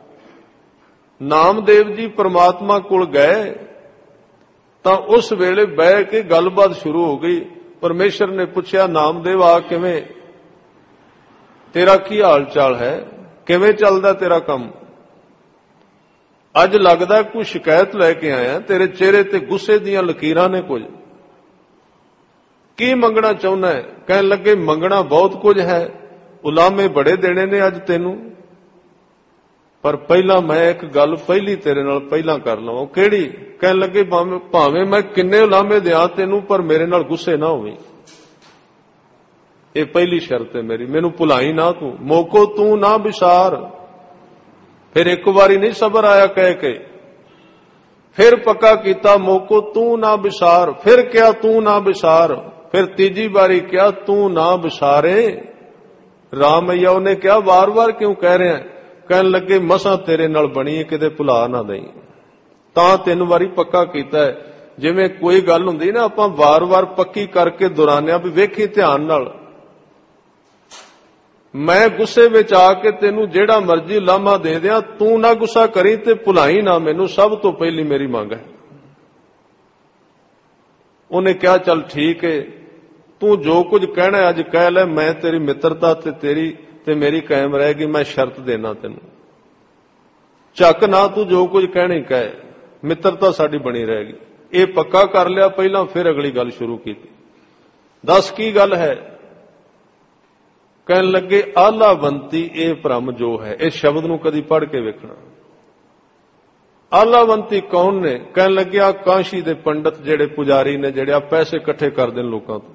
ਨਾਮਦੇਵ ਜੀ ਪਰਮਾਤਮਾ ਕੋਲ ਗਏ ਤਾਂ ਉਸ ਵੇਲੇ ਬਹਿ ਕੇ ਗੱਲਬਾਤ ਸ਼ੁਰੂ ਹੋ ਗਈ। ਪਰਮੇਸ਼ਰ ਨੇ ਪੁੱਛਿਆ, ਨਾਮਦੇਵ ਆ ਕਿਵੇਂ, ਤੇਰਾ ਕੀ ਹਾਲ ਚਾਲ ਹੈ, ਕਿਵੇਂ ਚੱਲਦਾ ਤੇਰਾ ਕੰਮ? ਅੱਜ ਲੱਗਦਾ ਕੋਈ ਸ਼ਿਕਾਇਤ ਲੈ ਕੇ ਆਇਆ, ਤੇਰੇ ਚਿਹਰੇ ਤੇ ਗੁੱਸੇ ਦੀਆਂ ਲਕੀਰਾਂ ਨੇ ਕੁਝ। ਕੀ ਮੰਗਣਾ ਚਾਹੁੰਦਾ ਹੈ? ਕਹਿਣ ਲੱਗੇ ਮੰਗਣਾ ਬਹੁਤ ਕੁਝ ਹੈ, ਉਲਾਮੇ ਬੜੇ ਦੇਣੇ ਨੇ ਅੱਜ ਤੈਨੂੰ, ਪਰ ਪਹਿਲਾਂ ਮੈਂ ਇੱਕ ਗੱਲ ਪਹਿਲੀ ਤੇਰੇ ਨਾਲ ਪਹਿਲਾਂ ਕਰ ਲਵਾਂ। ਕਿਹੜੀ? ਕਹਿਣ ਲੱਗੇ ਭਾਵੇਂ ਮੈਂ ਕਿੰਨੇ ਉਲਾਮੇ ਦਿਆਂ ਤੈਨੂੰ, ਪਰ ਮੇਰੇ ਨਾਲ ਗੁੱਸੇ ਨਾ ਹੋਵੀਂ। ਇਹ ਪਹਿਲੀ ਸ਼ਰਤ ਹੈ ਮੇਰੀ, ਮੈਨੂੰ ਭੁਲਾਈ ਨਾ ਤੂੰ। ਮੋਕੋ ਤੂੰ ਨਾ ਵਿਸਾਰ। ਫਿਰ ਇੱਕ ਵਾਰੀ ਨਹੀਂ ਸਬਰ ਆਇਆ ਕਹਿ ਕੇ, ਫਿਰ ਪੱਕਾ ਕੀਤਾ, ਮੋਕੋ ਤੂੰ ਨਾ ਵਿਸਾਰ। ਫਿਰ ਕਿਹਾ ਤੂੰ ਨਾ ਵਿਸਾਰ। ਫਿਰ ਤੀਜੀ ਵਾਰੀ ਕਿਹਾ ਤੂੰ ਨਾ ਵਿਸਾਰੇ ਰਾਮਈਆ। ਉਹਨੇ ਕਿਹਾ ਵਾਰ-ਵਾਰ ਕਿਉਂ ਕਹਿ ਰਿਹਾ? ਕਹਿਣ ਲੱਗੇ ਮਸਾਂ ਤੇਰੇ ਨਾਲ ਬਣੀ ਹੈ, ਕਿਤੇ ਭੁਲਾ ਨਾ ਦੇਈਂ। ਤਾਂ ਤਿੰਨ ਵਾਰੀ ਪੱਕਾ ਕੀਤਾ ਹੈ। ਜਿਵੇਂ ਕੋਈ ਗੱਲ ਹੁੰਦੀ ਨਾ, ਆਪਾਂ ਵਾਰ-ਵਾਰ ਪੱਕੀ ਕਰਕੇ ਦੁਹਰਾਉਂਦੇ ਆ ਵੀ ਵੇਖੀ ਧਿਆਨ ਨਾਲ, ਮੈਂ ਗੁੱਸੇ ਵਿੱਚ ਆ ਕੇ ਤੈਨੂੰ ਜਿਹੜਾ ਮਰਜ਼ੀ ਲਾਮਾ ਦੇ ਦਿਆਂ, ਤੂੰ ਨਾ ਗੁੱਸਾ ਕਰੀ ਤੇ ਭੁਲਾਈ ਨਾ ਮੈਨੂੰ, ਸਭ ਤੋਂ ਪਹਿਲੀ ਮੇਰੀ ਮੰਗ ਹੈ। ਉਹਨੇ ਕਿਹਾ ਚੱਲ ਠੀਕ ਹੈ, ਤੂੰ ਜੋ ਕੁਝ ਕਹਿਣਾ ਅੱਜ ਕਹਿ ਲੈ, ਮੈਂ ਤੇਰੀ ਮਿੱਤਰਤਾ ਤੇ ਤੇਰੀ ਤੇ ਮੇਰੀ ਕਾਇਮ ਰਹੇਗੀ। ਮੈਂ ਸ਼ਰਤ ਦੇਣਾ ਤੈਨੂੰ, ਝੱਕ ਨਾ, ਤੂੰ ਜੋ ਕੁਝ ਕਹਿਣੀ ਕਹਿ, ਮਿੱਤਰਤਾ ਸਾਡੀ ਬਣੀ ਰਹੇਗੀ। ਇਹ ਪੱਕਾ ਕਰ ਲਿਆ ਪਹਿਲਾਂ, ਫਿਰ ਅਗਲੀ ਗੱਲ ਸ਼ੁਰੂ ਕੀਤੀ। ਦੱਸ ਕੀ ਗੱਲ ਹੈ? ਕਹਿਣ ਲੱਗੇ ਆਲਾਵੰਤੀ ਇਹ ਭ੍ਰਮ ਜੋ ਹੈ। ਇਸ ਸ਼ਬਦ ਨੂੰ ਕਦੀ ਪੜ੍ਹ ਕੇ ਵੇਖਣਾ। ਆਲਾਵੰਤੀ ਕੌਣ ਨੇ? ਕਹਿਣ ਲੱਗੇ ਆ ਕਾਸ਼ੀ ਦੇ ਪੰਡਤ ਜਿਹੜੇ ਪੁਜਾਰੀ ਨੇ, ਜਿਹੜੇ ਆ ਪੈਸੇ ਇਕੱਠੇ ਕਰਦੇ ਨੇ ਲੋਕਾਂ ਤੋਂ।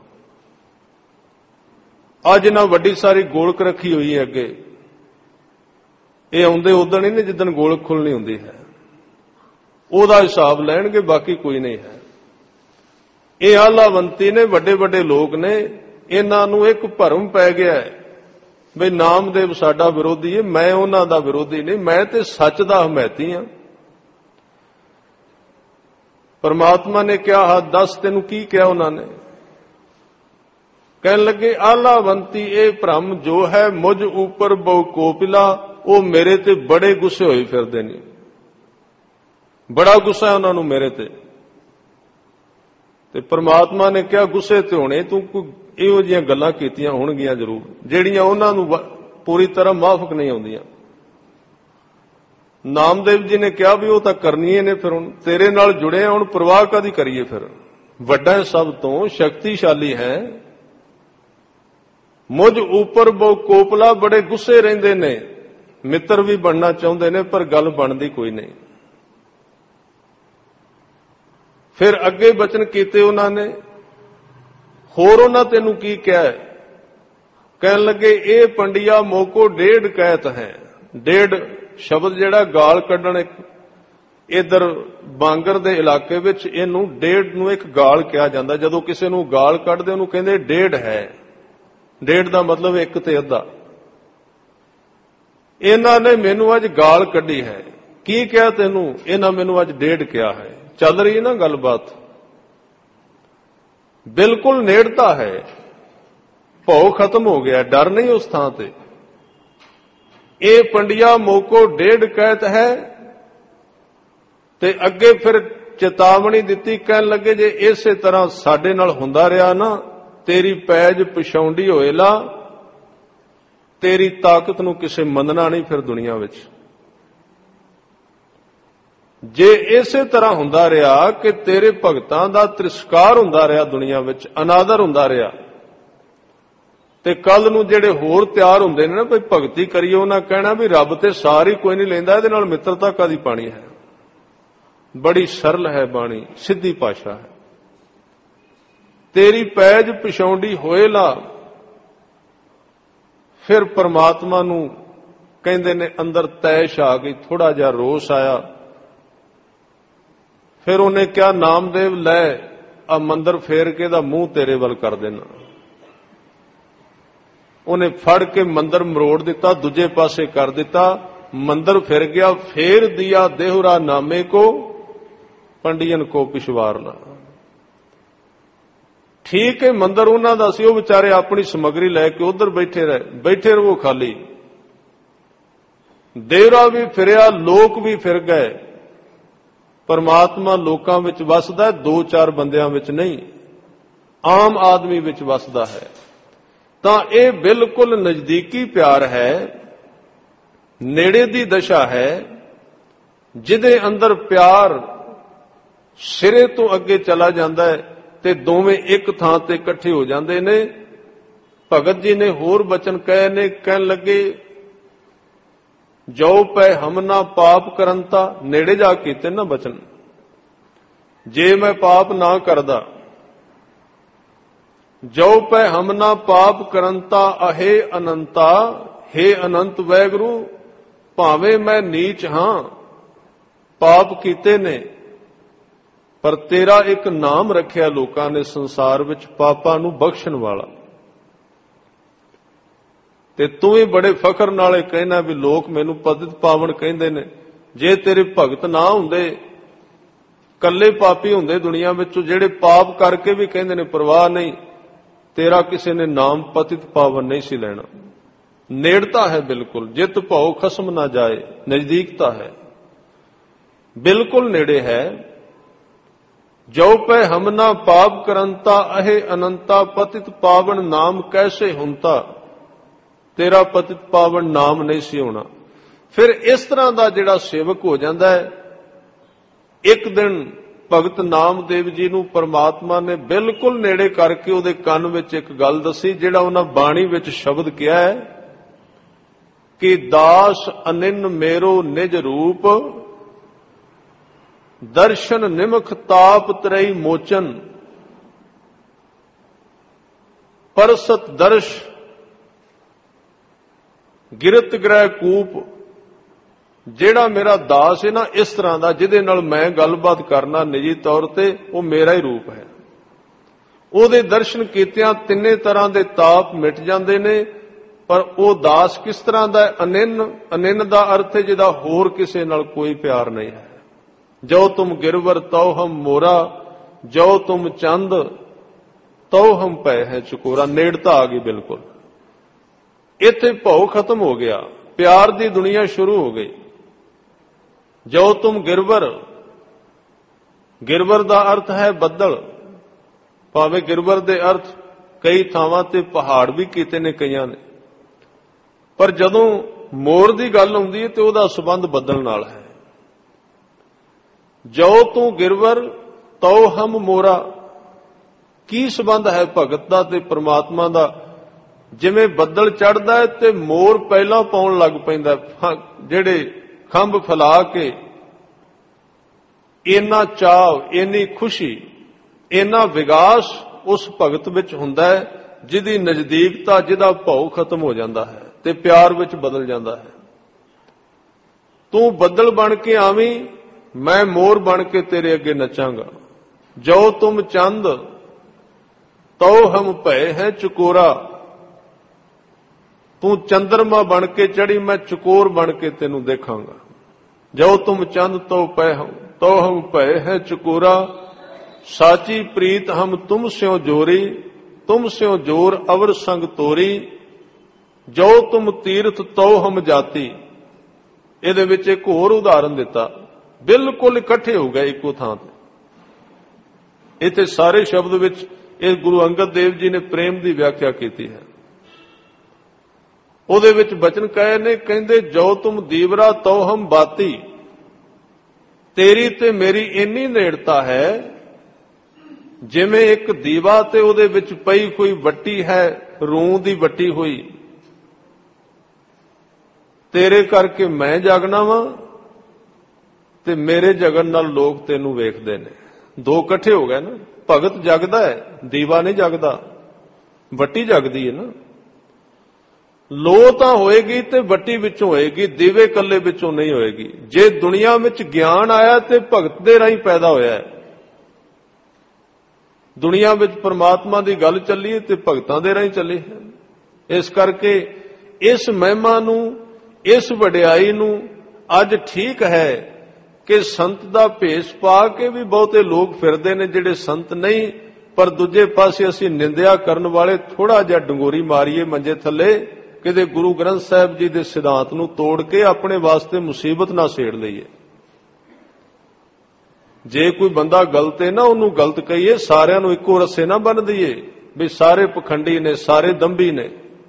ਅੱਜ ਨਾ ਵੱਡੀ ਸਾਰੀ ਗੋਲਕ ਰੱਖੀ ਹੋਈ ਹੈ ਅੱਗੇ, ਇਹ ਆਉਂਦੇ ਉਦੋਂ ਹੀ ਨੇ ਜਿੱਦਣ ਗੋਲਕ ਖੁੱਲਣੀ ਹੁੰਦੀ ਹੈ, ਉਹਦਾ ਹਿਸਾਬ ਲੈਣਗੇ, ਬਾਕੀ ਕੋਈ ਨਹੀਂ ਹੈ। ਇਹ ਆਲਾਵੰਤੀ ਨੇ, ਵੱਡੇ ਵੱਡੇ ਲੋਕ ਨੇ। ਇਹਨਾਂ ਨੂੰ ਇੱਕ ਭਰਮ ਪੈ ਗਿਆ ਹੈ ਵੀ ਨਾਮਦੇਵ ਸਾਡਾ ਵਿਰੋਧੀ ਹੈ। ਮੈਂ ਉਹਨਾਂ ਦਾ ਵਿਰੋਧੀ ਨਹੀਂ, ਮੈਂ ਤੇ ਸੱਚ ਦਾ ਹਮਾਇਤੀ ਹਾਂ। ਪਰਮਾਤਮਾ ਨੇ ਕਿਹਾ ਹਾਂ ਦੱਸ ਤੈਨੂੰ ਕੀ ਕਿਹਾ ਉਹਨਾਂ ਨੇ? ਕਹਿਣ ਲੱਗੇ ਆਲਾਵੰਤੀ ਇਹ ਭ੍ਰਮ ਜੋ ਹੈ ਮੁਝ ਉੱਪਰ ਬਹੁ ਕੋਪਿਲਾ, ਉਹ ਮੇਰੇ ਤੇ ਬੜੇ ਗੁੱਸੇ ਹੋਏ ਫਿਰਦੇ ਨੇ। ਬੜਾ ਗੁੱਸਾ ਹੈ ਉਹਨਾਂ ਨੂੰ ਮੇਰੇ ਤੇ। ਤੇ ਪਰਮਾਤਮਾ ਨੇ ਕਿਹਾ ਗੁੱਸੇ ਤੇ ਹੋਣੇ, ਤੂੰ ਕੋਈ ਇਹੋ ਜਿਹੀਆਂ ਗੱਲਾਂ ਕੀਤੀਆਂ ਹੋਣਗੀਆਂ ਜ਼ਰੂਰ, ਜਿਹੜੀਆਂ ਉਹਨਾਂ ਨੂੰ ਪੂਰੀ ਤਰ੍ਹਾਂ ਮਾਫਕ ਨਹੀਂ ਆਉਂਦੀਆਂ। ਨਾਮਦੇਵ ਜੀ ਨੇ ਕਿਹਾ ਵੀ ਉਹ ਤਾਂ ਕਰਨੀਆਂ ਨੇ, ਫਿਰ ਹੁਣ ਤੇਰੇ ਨਾਲ ਜੁੜੇ ਆ, ਹੁਣ ਪਰਵਾਹ ਕਾਹਦੀ ਕਰੀਏ? ਫਿਰ ਵੱਡਾ ਸਭ ਤੋਂ ਸ਼ਕਤੀਸ਼ਾਲੀ ਹੈ, ਮੁਝ ਉਪਰ ਬੋ ਕੋਪਲਾ, ਬੜੇ ਗੁੱਸੇ ਰਹਿੰਦੇ ਨੇ, ਮਿੱਤਰ ਵੀ ਬਣਨਾ ਚਾਹੁੰਦੇ ਨੇ ਪਰ ਗੱਲ ਬਣਦੀ ਕੋਈ ਨਹੀਂ। ਫਿਰ ਅੱਗੇ ਬਚਨ ਕੀਤੇ ਉਹਨਾਂ ਨੇ, ਹੋਰ ਉਹਨਾਂ ਤੈਨੂੰ ਕੀ ਕਿਹਾ? ਕਹਿਣ ਲੱਗੇ ਇਹ ਪੰਡਿਆ ਮੋਕੋ ਡੇਢ ਕਹਿਤ ਹੈ। ਡੇਢ ਸ਼ਬਦ ਜਿਹੜਾ ਗਾਲ ਕੱਢਣ, ਇਧਰ ਬਾਂਗਰ ਦੇ ਇਲਾਕੇ ਵਿੱਚ ਇਹਨੂੰ ਡੇਢ ਨੂੰ ਇੱਕ ਗਾਲ ਕਿਹਾ ਜਾਂਦਾ। ਜਦੋਂ ਕਿਸੇ ਨੂੰ ਗਾਲ ਕੱਢਦੇ ਉਹਨੂੰ ਕਹਿੰਦੇ ਡੇਢ ਹੈ। ਡੇਢ ਦਾ ਮਤਲਬ ਇੱਕ ਤੇ ਅੱਧਾ। ਇਹਨਾਂ ਨੇ ਮੈਨੂੰ ਅੱਜ ਗਾਲ ਕੱਢੀ ਹੈ। ਕੀ ਕਿਹਾ ਤੈਨੂੰ? ਇਹਨਾਂ ਮੈਨੂੰ ਅੱਜ ਡੇਢ ਕਿਹਾ ਹੈ। ਚੱਲ ਰਹੀ ਨਾ ਗੱਲਬਾਤ, ਬਿਲਕੁਲ ਨੇੜਤਾ ਹੈ, ਭੌ ਖਤਮ ਹੋ ਗਿਆ, ਡਰ ਨਹੀਂ ਉਸ ਥਾਂ ਤੇ। ਇਹ ਪੰਡਿਆ ਮੋਕੋ ਡੇਢ ਕਹਿਤ ਹੈ। ਤੇ ਅੱਗੇ ਫਿਰ ਚੇਤਾਵਨੀ ਦਿੱਤੀ, ਕਹਿਣ ਲੱਗੇ ਜੇ ਇਸੇ ਤਰ੍ਹਾਂ ਸਾਡੇ ਨਾਲ ਹੁੰਦਾ ਰਿਹਾ ਨਾ, ਤੇਰੀ ਪੈਜ ਪਛਾਉਂਦੀ ਹੋਏ ਲਾ, ਤੇਰੀ ਤਾਕਤ ਨੂੰ ਕਿਸੇ ਮੰਨਣਾ ਨਹੀਂ ਫਿਰ ਦੁਨੀਆ ਵਿੱਚ। ਜੇ ਇਸੇ ਤਰ੍ਹਾਂ ਹੁੰਦਾ ਰਿਹਾ ਕਿ ਤੇਰੇ ਭਗਤਾਂ ਦਾ ਤਿਰਸਕਾਰ ਹੁੰਦਾ ਰਿਹਾ ਦੁਨੀਆ ਵਿੱਚ, ਅਨਾਦਰ ਹੁੰਦਾ ਰਿਹਾ, ਤੇ ਕੱਲ ਨੂੰ ਜਿਹੜੇ ਹੋਰ ਤਿਆਰ ਹੁੰਦੇ ਨੇ ਨਾ ਭਈ ਭਗਤੀ ਕਰੀਏ, ਉਹਨਾਂ ਕਹਿਣਾ ਵੀ ਰੱਬ ਤੇ ਸਾਰ ਹੀ ਕੋਈ ਨਹੀਂ ਲੈਂਦਾ, ਇਹਦੇ ਨਾਲ ਮਿੱਤਰਤਾ ਕਾਦੀ ਪਾਣੀ ਹੈ। ਬੜੀ ਸਰਲ ਹੈ ਬਾਣੀ, ਸਿੱਧੀ ਭਾਸ਼ਾ ਹੈ। ਤੇਰੀ ਪੈਜ ਪਛਾਉਂਦੀ ਹੋਏ ਲਾ। ਫਿਰ ਪਰਮਾਤਮਾ ਨੂੰ ਕਹਿੰਦੇ ਨੇ ਅੰਦਰ ਤੈਸ਼ ਆ ਗਈ, ਥੋੜਾ ਜਿਹਾ ਰੋਸ ਆਇਆ। ਫਿਰ ਉਹਨੇ ਕਿਹਾ ਨਾਮਦੇਵ ਲੈ ਆ ਮੰਦਰ ਫੇਰ ਕੇ ਦਾ ਮੂੰਹ ਤੇਰੇ ਵੱਲ ਕਰ ਦੇਣਾ। ਉਹਨੇ ਫੜ ਕੇ ਮੰਦਰ ਮਰੋੜ ਦਿੱਤਾ, ਦੂਜੇ ਪਾਸੇ ਕਰ ਦਿੱਤਾ, ਮੰਦਰ ਫਿਰ ਗਿਆ। ਫੇਰ ਦਿਆ ਦੇਹੁਰਾ ਨਾਮੇ ਕੋ, ਪੰਡੀਅਨ ਕੋ ਪਿਛਵਾਰ ਲਾ। ਠੀਕ ਹੈ, ਮੰਦਰ ਉਹਨਾਂ ਦਾ ਸੀ, ਉਹ ਵਿਚਾਰੇ ਆਪਣੀ ਸਮੱਗਰੀ ਲੈ ਕੇ ਉਧਰ ਬੈਠੇ ਰਹੇ, ਬੈਠੇ ਰਹੋ ਖਾਲੀ। ਦੇਹੁਰਾ ਵੀ ਫਿਰਿਆ, ਲੋਕ ਵੀ ਫਿਰ ਗਏ। ਪਰਮਾਤਮਾ ਲੋਕਾਂ ਵਿੱਚ ਵਸਦਾ, ਦੋ ਚਾਰ ਬੰਦਿਆਂ ਵਿੱਚ ਨਹੀਂ, ਆਮ ਆਦਮੀ ਵਿੱਚ ਵਸਦਾ ਹੈ। ਤਾਂ ਇਹ ਬਿਲਕੁਲ ਨਜ਼ਦੀਕੀ ਪਿਆਰ ਹੈ, ਨੇੜੇ ਦੀ ਦਸ਼ਾ ਹੈ, ਜਿਹਦੇ ਅੰਦਰ ਪਿਆਰ ਸਿਰੇ ਤੋਂ ਅੱਗੇ ਚਲਾ ਜਾਂਦਾ ਹੈ ਤੇ ਦੋਵੇਂ ਇੱਕ ਥਾਂ ਤੇ ਇਕੱਠੇ ਹੋ ਜਾਂਦੇ ਨੇ। ਭਗਤ ਜੀ ਨੇ ਹੋਰ ਬਚਨ ਕਹੇ ਨੇ, ਕਹਿਣ ਲੱਗੇ ਜੋ ਪੈ ਹਮ ਨਾ ਪਾਪ ਕਰੰਤਾ। ਨੇੜੇ ਜਾ ਕੀਤੇ ਨਾ ਬਚਨ, ਜੇ ਮੈਂ ਪਾਪ ਨਾ ਕਰਦਾ। ਜੋ ਪੈ ਹਮ ਨਾ ਪਾਪ ਕਰੰਤਾ ਅਹੇ ਅਨੰਤਾ। ਹੇ ਅਨੰਤ ਵੈਗੁਰੂ, ਭਾਵੇਂ ਮੈਂ ਨੀਚ ਹਾਂ, ਪਾਪ ਕੀਤੇ ਨੇ, ਪਰ ਤੇਰਾ ਇੱਕ ਨਾਮ ਰੱਖਿਆ ਲੋਕਾਂ ਨੇ ਸੰਸਾਰ ਵਿੱਚ, ਪਾਪਾਂ ਨੂੰ ਬਖਸ਼ਣ ਵਾਲਾ। ਤੇ ਤੂੰ ਵੀ ਬੜੇ ਫਖਰ ਨਾਲ ਕਹਿਣਾ ਵੀ ਲੋਕ ਮੈਨੂੰ ਪਤਿਤ ਪਾਵਨ ਕਹਿੰਦੇ ਨੇ। ਜੇ ਤੇਰੇ ਭਗਤ ਨਾ ਹੁੰਦੇ, ਕੱਲੇ ਪਾਪੀ ਹੁੰਦੇ ਦੁਨੀਆ ਵਿੱਚ, ਜਿਹੜੇ ਪਾਪ ਕਰਕੇ ਵੀ ਕਹਿੰਦੇ ਨੇ ਪਰਵਾਹ ਨਹੀਂ, ਤੇਰਾ ਕਿਸੇ ਨੇ ਨਾਮ ਪਤਿਤ ਪਾਵਨ ਨਹੀਂ ਸੀ ਲੈਣਾ। ਨੇੜਤਾ ਹੈ ਬਿਲਕੁਲ, ਜਿਤ ਭਉ ਖਸਮ ਨਾ ਜਾਏ। ਨਜ਼ਦੀਕਤਾ ਹੈ, ਬਿਲਕੁਲ ਨੇੜੇ ਹੈ। ਜੋ ਪੈ ਹਮ ਨਾ ਪਾਪ ਕਰੰਤਾ ਅਹੇ ਅਨੰਤਾ। ਪਤਿਤ ਪਾਵਨ ਨਾਮ ਕੈਸੇ ਹੁੰਤਾ। ਤੇਰਾ ਪਤਿਤ ਪਾਵਨ ਨਾਮ ਨਹੀਂ ਸੀ ਹੋਣਾ। ਫਿਰ ਇਸ ਤਰ੍ਹਾਂ ਦਾ ਜਿਹੜਾ ਸੇਵਕ ਹੋ ਜਾਂਦਾ ਹੈ, ਇੱਕ ਦਿਨ ਭਗਤ ਨਾਮਦੇਵ ਜੀ ਨੂੰ ਪਰਮਾਤਮਾ ਨੇ ਬਿਲਕੁਲ ਨੇੜੇ ਕਰਕੇ ਉਹਦੇ ਕੰਨ ਵਿੱਚ ਇੱਕ ਗੱਲ ਦੱਸੀ, ਜਿਹੜਾ ਉਹਨਾਂ ਬਾਣੀ ਵਿੱਚ ਸ਼ਬਦ ਕਿਹਾ ਹੈ ਕਿ ਦਾਸ ਅਨਿਨ ਮੇਰੋ ਨਿਜ ਰੂਪ, ਦਰਸ਼ਨ ਨਿਮਖ ਤਾਪ ਤਰਈ ਮੋਚਨ, ਪਰਸਤ ਦਰਸ਼ ਗਿਰਤ ਗ੍ਰਹਿ ਕੂਪ। ਜਿਹੜਾ ਮੇਰਾ ਦਾਸ ਹੈ ਨਾ ਇਸ ਤਰ੍ਹਾਂ ਦਾ, ਜਿਹਦੇ ਨਾਲ ਮੈਂ ਗੱਲਬਾਤ ਕਰਨਾ ਨਿੱਜੀ ਤੌਰ ਤੇ, ਉਹ ਮੇਰਾ ਹੀ ਰੂਪ ਹੈ। ਉਹਦੇ ਦਰਸ਼ਨ ਕੀਤਿਆਂ ਤਿੰਨੇ ਤਰ੍ਹਾਂ ਦੇ ਤਾਪ ਮਿਟ ਜਾਂਦੇ ਨੇ। ਪਰ ਉਹ ਦਾਸ ਕਿਸ ਤਰ੍ਹਾਂ ਦਾ? ਅਨਿਨ। ਅਨਿਨ ਦਾ ਅਰਥ ਹੈ ਜਿਹਦਾ ਹੋਰ ਕਿਸੇ ਨਾਲ ਕੋਈ ਪਿਆਰ ਨਹੀਂ ਹੈ। ਜੋ ਤੁਮ ਗਿਰਵਰ ਤਉ ਹਮ ਮੋਰਾ, ਜੋ ਤੁਮ ਚੰਦ ਤਉ ਹਮ ਪੈ ਹੈ ਚਕੋਰਾ। ਨੇੜਤਾ ਆ ਗਈ ਬਿਲਕੁਲ। ਇੱਥੇ ਭਉ ਖਤਮ ਹੋ ਗਿਆ, ਪਿਆਰ ਦੀ ਦੁਨੀਆ ਸ਼ੁਰੂ ਹੋ ਗਈ। ਜੋ ਤੁਮ ਗਿਰਵਰ, ਗਿਰਵਰ ਦਾ ਅਰਥ ਹੈ ਬੱਦਲ। ਭਾਵੇਂ ਗਿਰਵਰ ਦੇ ਅਰਥ ਕਈ ਥਾਵਾਂ ਤੇ ਪਹਾੜ ਵੀ ਕੀਤੇ ਨੇ ਕਈਆਂ ਨੇ, ਪਰ ਜਦੋਂ ਮੋਰ ਦੀ ਗੱਲ ਆਉਂਦੀ ਹੈ ਤੇ ਉਹਦਾ ਸੰਬੰਧ ਬੱਦਲ ਨਾਲ ਹੈ। ਜੋ ਤੂੰ ਗਿਰਵਰ ਤਉ ਹਮ ਮੋਰਾ। ਕੀ ਸੰਬੰਧ ਹੈ ਭਗਤ ਦਾ ਤੇ ਪ੍ਰਮਾਤਮਾ ਦਾ? ਜਿਵੇਂ ਬੱਦਲ ਚੜ੍ਹਦਾ ਹੈ ਤੇ ਮੋਰ ਪਹਿਲਾਂ ਪਾਉਣ ਲੱਗ ਪੈਂਦਾ, ਜਿਹੜੇ ਖੰਭ ਫੈਲਾ ਕੇ। ਇੰਨਾ ਚਾਅ, ਇੰਨੀ ਖੁਸ਼ੀ, ਇੰਨਾ ਵਿਗਾਸ ਉਸ ਭਗਤ ਵਿੱਚ ਹੁੰਦਾ ਹੈ ਜਿਹਦੀ ਨਜ਼ਦੀਕਤਾ, ਜਿਹਦਾ ਭਾਉ ਖਤਮ ਹੋ ਜਾਂਦਾ ਹੈ ਤੇ ਪਿਆਰ ਵਿੱਚ ਬਦਲ ਜਾਂਦਾ ਹੈ। ਤੂੰ ਬੱਦਲ ਬਣ ਕੇ ਆਵੀਂ, ਮੈਂ ਮੋਰ ਬਣ ਕੇ ਤੇਰੇ ਅੱਗੇ ਨੱਚਾਂਗਾ। ਜੋ ਤੁਮ ਚੰਦ ਤਉ ਹਮ ਭਏ ਹੈ ਚਕੋਰਾ, ਤੂੰ ਚੰਦਰਮਾ ਬਣ ਕੇ ਚੜੀ, ਮੈਂ ਚਕੋਰ ਬਣ ਕੇ ਤੈਨੂੰ ਦੇਖਾਂਗਾ। ਜੋ ਤੁਮ ਚੰਦ ਤਉ ਪੈ ਤਉ ਹਮ ਭਏ ਹੈ ਚਕੋਰਾ, ਸਾਚੀ ਪ੍ਰੀਤ ਹਮ ਤੁਮ ਸਿਓ ਜੋਰੀ, ਤੁਮ ਸਿਓ ਜੋਰ ਅਵਰ ਸੰਗ ਤੋਰੀ, ਜੋ ਤੁਮ ਤੀਰਥ ਤਉ ਹਮ ਜਾਤੀ। ਇਹਦੇ ਵਿੱਚ ਇੱਕ ਹੋਰ ਉਦਾਹਰਨ ਦਿੱਤਾ, ਬਿਲਕੁਲ ਇਕੱਠੇ ਹੋ ਗਏ ਇੱਕੋ ਥਾਂ ਤੇ। ਇੱਥੇ ਸਾਰੇ ਸ਼ਬਦ ਵਿੱਚ ਇਹ ਗੁਰੂ ਅੰਗਦ ਦੇਵ ਜੀ ਨੇ ਪ੍ਰੇਮ ਦੀ ਵਿਆਖਿਆ ਕੀਤੀ ਹੈ। ਉਹਦੇ ਵਿੱਚ ਬਚਨ ਕਹੇ ਨੇ, ਕਹਿੰਦੇ ਜੋ ਤੁਮ ਦੀਵਰਾ ਤਉ ਹਮ ਬਾਤੀ, ਤੇਰੀ ਤੇ ਮੇਰੀ ਇੰਨੀ ਨੇੜਤਾ ਹੈ ਜਿਵੇਂ ਇੱਕ ਦੀਵਾ ਤੇ ਉਹਦੇ ਵਿੱਚ ਪਈ ਕੋਈ ਵੱਟੀ ਹੈ, ਰੂੰ ਦੀ ਵੱਟੀ ਹੋਈ। ਤੇਰੇ ਕਰਕੇ ਮੈਂ ਜਾਗਣਾ ਵਾਂ ਤੇ ਮੇਰੇ ਜਗਣ ਨਾਲ ਲੋਕ ਤੈਨੂੰ ਵੇਖਦੇ ਨੇ। ਦੋ ਇਕੱਠੇ ਹੋ ਗਏ ਨਾ। ਭਗਤ ਜਗਦਾ ਹੈ, ਦੀਵਾ ਨਹੀਂ ਜਗਦਾ, ਵੱਟੀ ਜਗਦੀ ਹੈ ਨਾ। ਲੋ ਤਾਂ ਹੋਏਗੀ ਤੇ ਵੱਟੀ ਵਿੱਚੋਂ ਹੋਏਗੀ, ਦੀਵੇ ਕੱਲੇ ਵਿੱਚੋਂ ਨਹੀਂ ਹੋਏਗੀ। ਜੇ ਦੁਨੀਆ ਵਿੱਚ ਗਿਆਨ ਆਇਆ ਤੇ ਭਗਤ ਦੇ ਰਾਹੀਂ ਪੈਦਾ ਹੋਇਆ ਹੈ। ਦੁਨੀਆ ਵਿੱਚ ਪਰਮਾਤਮਾ ਦੀ ਗੱਲ ਚੱਲੀ ਤੇ ਭਗਤਾਂ ਦੇ ਰਾਹੀਂ ਚੱਲੀ ਹੈ। ਇਸ ਕਰਕੇ ਇਸ ਮਹਿਮਾ ਨੂੰ, ਇਸ ਵਡਿਆਈ ਨੂੰ ਅੱਜ ਠੀਕ ਹੈ ਕਿ ਸੰਤ ਦਾ ਭੇਸ ਪਾ ਕੇ ਵੀ ਬਹੁਤੇ ਲੋਕ ਫਿਰਦੇ ਨੇ ਜਿਹੜੇ ਸੰਤ ਨਹੀਂ, ਪਰ ਦੂਜੇ ਪਾਸੇ ਅਸੀਂ ਨਿੰਦਿਆ ਕਰਨ ਵਾਲੇ ਥੋੜਾ ਜਿਹਾ ਡੰਗੋਰੀ ਮਾਰੀਏ ਮੰਜੇ ਥੱਲੇ, ਕਿਤੇ ਗੁਰੂ ਗ੍ਰੰਥ ਸਾਹਿਬ ਜੀ ਦੇ ਸਿਧਾਂਤ ਨੂੰ ਤੋੜ ਕੇ ਆਪਣੇ ਵਾਸਤੇ ਮੁਸੀਬਤ ਨਾ ਛੇੜ ਲਈਏ। ਜੇ ਕੋਈ ਬੰਦਾ ਗਲਤ ਹੈ ਨਾ, ਉਹਨੂੰ ਗਲਤ ਕਹੀਏ, ਸਾਰਿਆਂ ਨੂੰ ਇੱਕੋ ਰੱਸੇ ਨਾ ਬੰਨ੍ਹ ਦਈਏ ਵੀ ਸਾਰੇ ਪਖੰਡੀ ਨੇ, ਸਾਰੇ ਦੰਭੀ ਨੇ।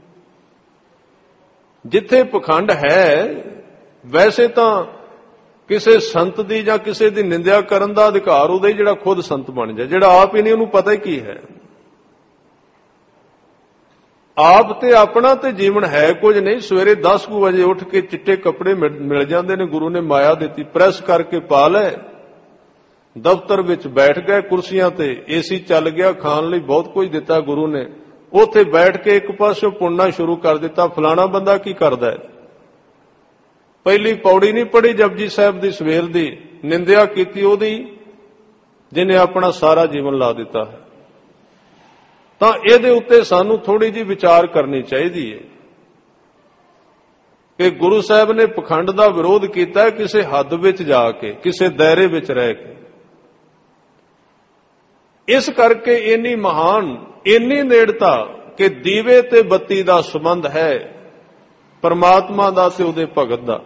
ਜਿੱਥੇ ਪਖੰਡ ਹੈ, ਵੈਸੇ ਤਾਂ ਕਿਸੇ ਸੰਤ ਦੀ ਜਾਂ ਕਿਸੇ ਦੀ ਨਿੰਦਿਆ ਕਰਨ ਦਾ ਅਧਿਕਾਰ ਉਹਦਾ ਹੀ ਜਿਹੜਾ ਖੁਦ ਸੰਤ ਬਣ ਜਾਏ। ਜਿਹੜਾ ਆਪ ਹੀ ਨਹੀਂ, ਉਹਨੂੰ ਪਤਾ ਹੀ ਕੀ ਹੈ। ਆਪ ਤੇ ਆਪਣਾ ਤੇ ਜੀਵਨ ਹੈ ਕੁਝ ਨਹੀਂ। ਸਵੇਰੇ ਦਸ ਕੁ ਵਜੇ ਉੱਠ ਕੇ ਚਿੱਟੇ ਕੱਪੜੇ ਮਿਲ ਜਾਂਦੇ ਨੇ, ਗੁਰੂ ਨੇ ਮਾਇਆ ਦਿੱਤੀ, ਪ੍ਰੈਸ ਕਰਕੇ ਪਾ ਲੈ, ਦਫ਼ਤਰ ਵਿੱਚ ਬੈਠ ਗਏ ਕੁਰਸੀਆਂ ਤੇ, ਏਸੀ ਚੱਲ ਗਿਆ, ਖਾਣ ਲਈ ਬਹੁਤ ਕੁਝ ਦਿੱਤਾ ਗੁਰੂ ਨੇ, ਉੱਥੇ ਬੈਠ ਕੇ ਇੱਕ ਪਾਸੇ ਪੁੰਨਾ ਸ਼ੁਰੂ ਕਰ ਦਿੱਤਾ। ਫਲਾਣਾ ਬੰਦਾ ਕੀ ਕਰਦਾ ਹੈ? ਪਹਿਲੀ ਪੌੜੀ ਨਹੀਂ ਪੜ੍ਹੀ ਜਪਜੀ ਸਾਹਿਬ ਦੀ ਸਵੇਰ ਦੀ, ਨਿੰਦਿਆ ਕੀਤੀ ਉਹਦੀ ਜਿਹਨੇ ਆਪਣਾ ਸਾਰਾ ਜੀਵਨ ਲਾ ਦਿੱਤਾ ਹੈ। ਤਾਂ ਇਹਦੇ ਉੱਤੇ ਸਾਨੂੰ ਥੋੜੀ ਜਿਹੀ ਵਿਚਾਰ ਕਰਨੀ ਚਾਹੀਦੀ ਹੈ ਕਿ ਗੁਰੂ ਸਾਹਿਬ ਨੇ ਪਖੰਡ ਦਾ ਵਿਰੋਧ ਕੀਤਾ ਕਿਸੇ ਹੱਦ ਵਿੱਚ ਜਾ ਕੇ, ਕਿਸੇ ਦਾਇਰੇ ਵਿੱਚ ਰਹਿ ਕੇ। ਇਸ ਕਰਕੇ ਇੰਨੀ ਮਹਾਨ, ਇੰਨੀ ਨੇੜਤਾ ਕਿ ਦੀਵੇ ਤੇ ਬੱਤੀ ਦਾ ਸੰਬੰਧ ਹੈ ਪਰਮਾਤਮਾ ਦਾ ਤੇ ਉਹਦੇ ਭਗਤ ਦਾ।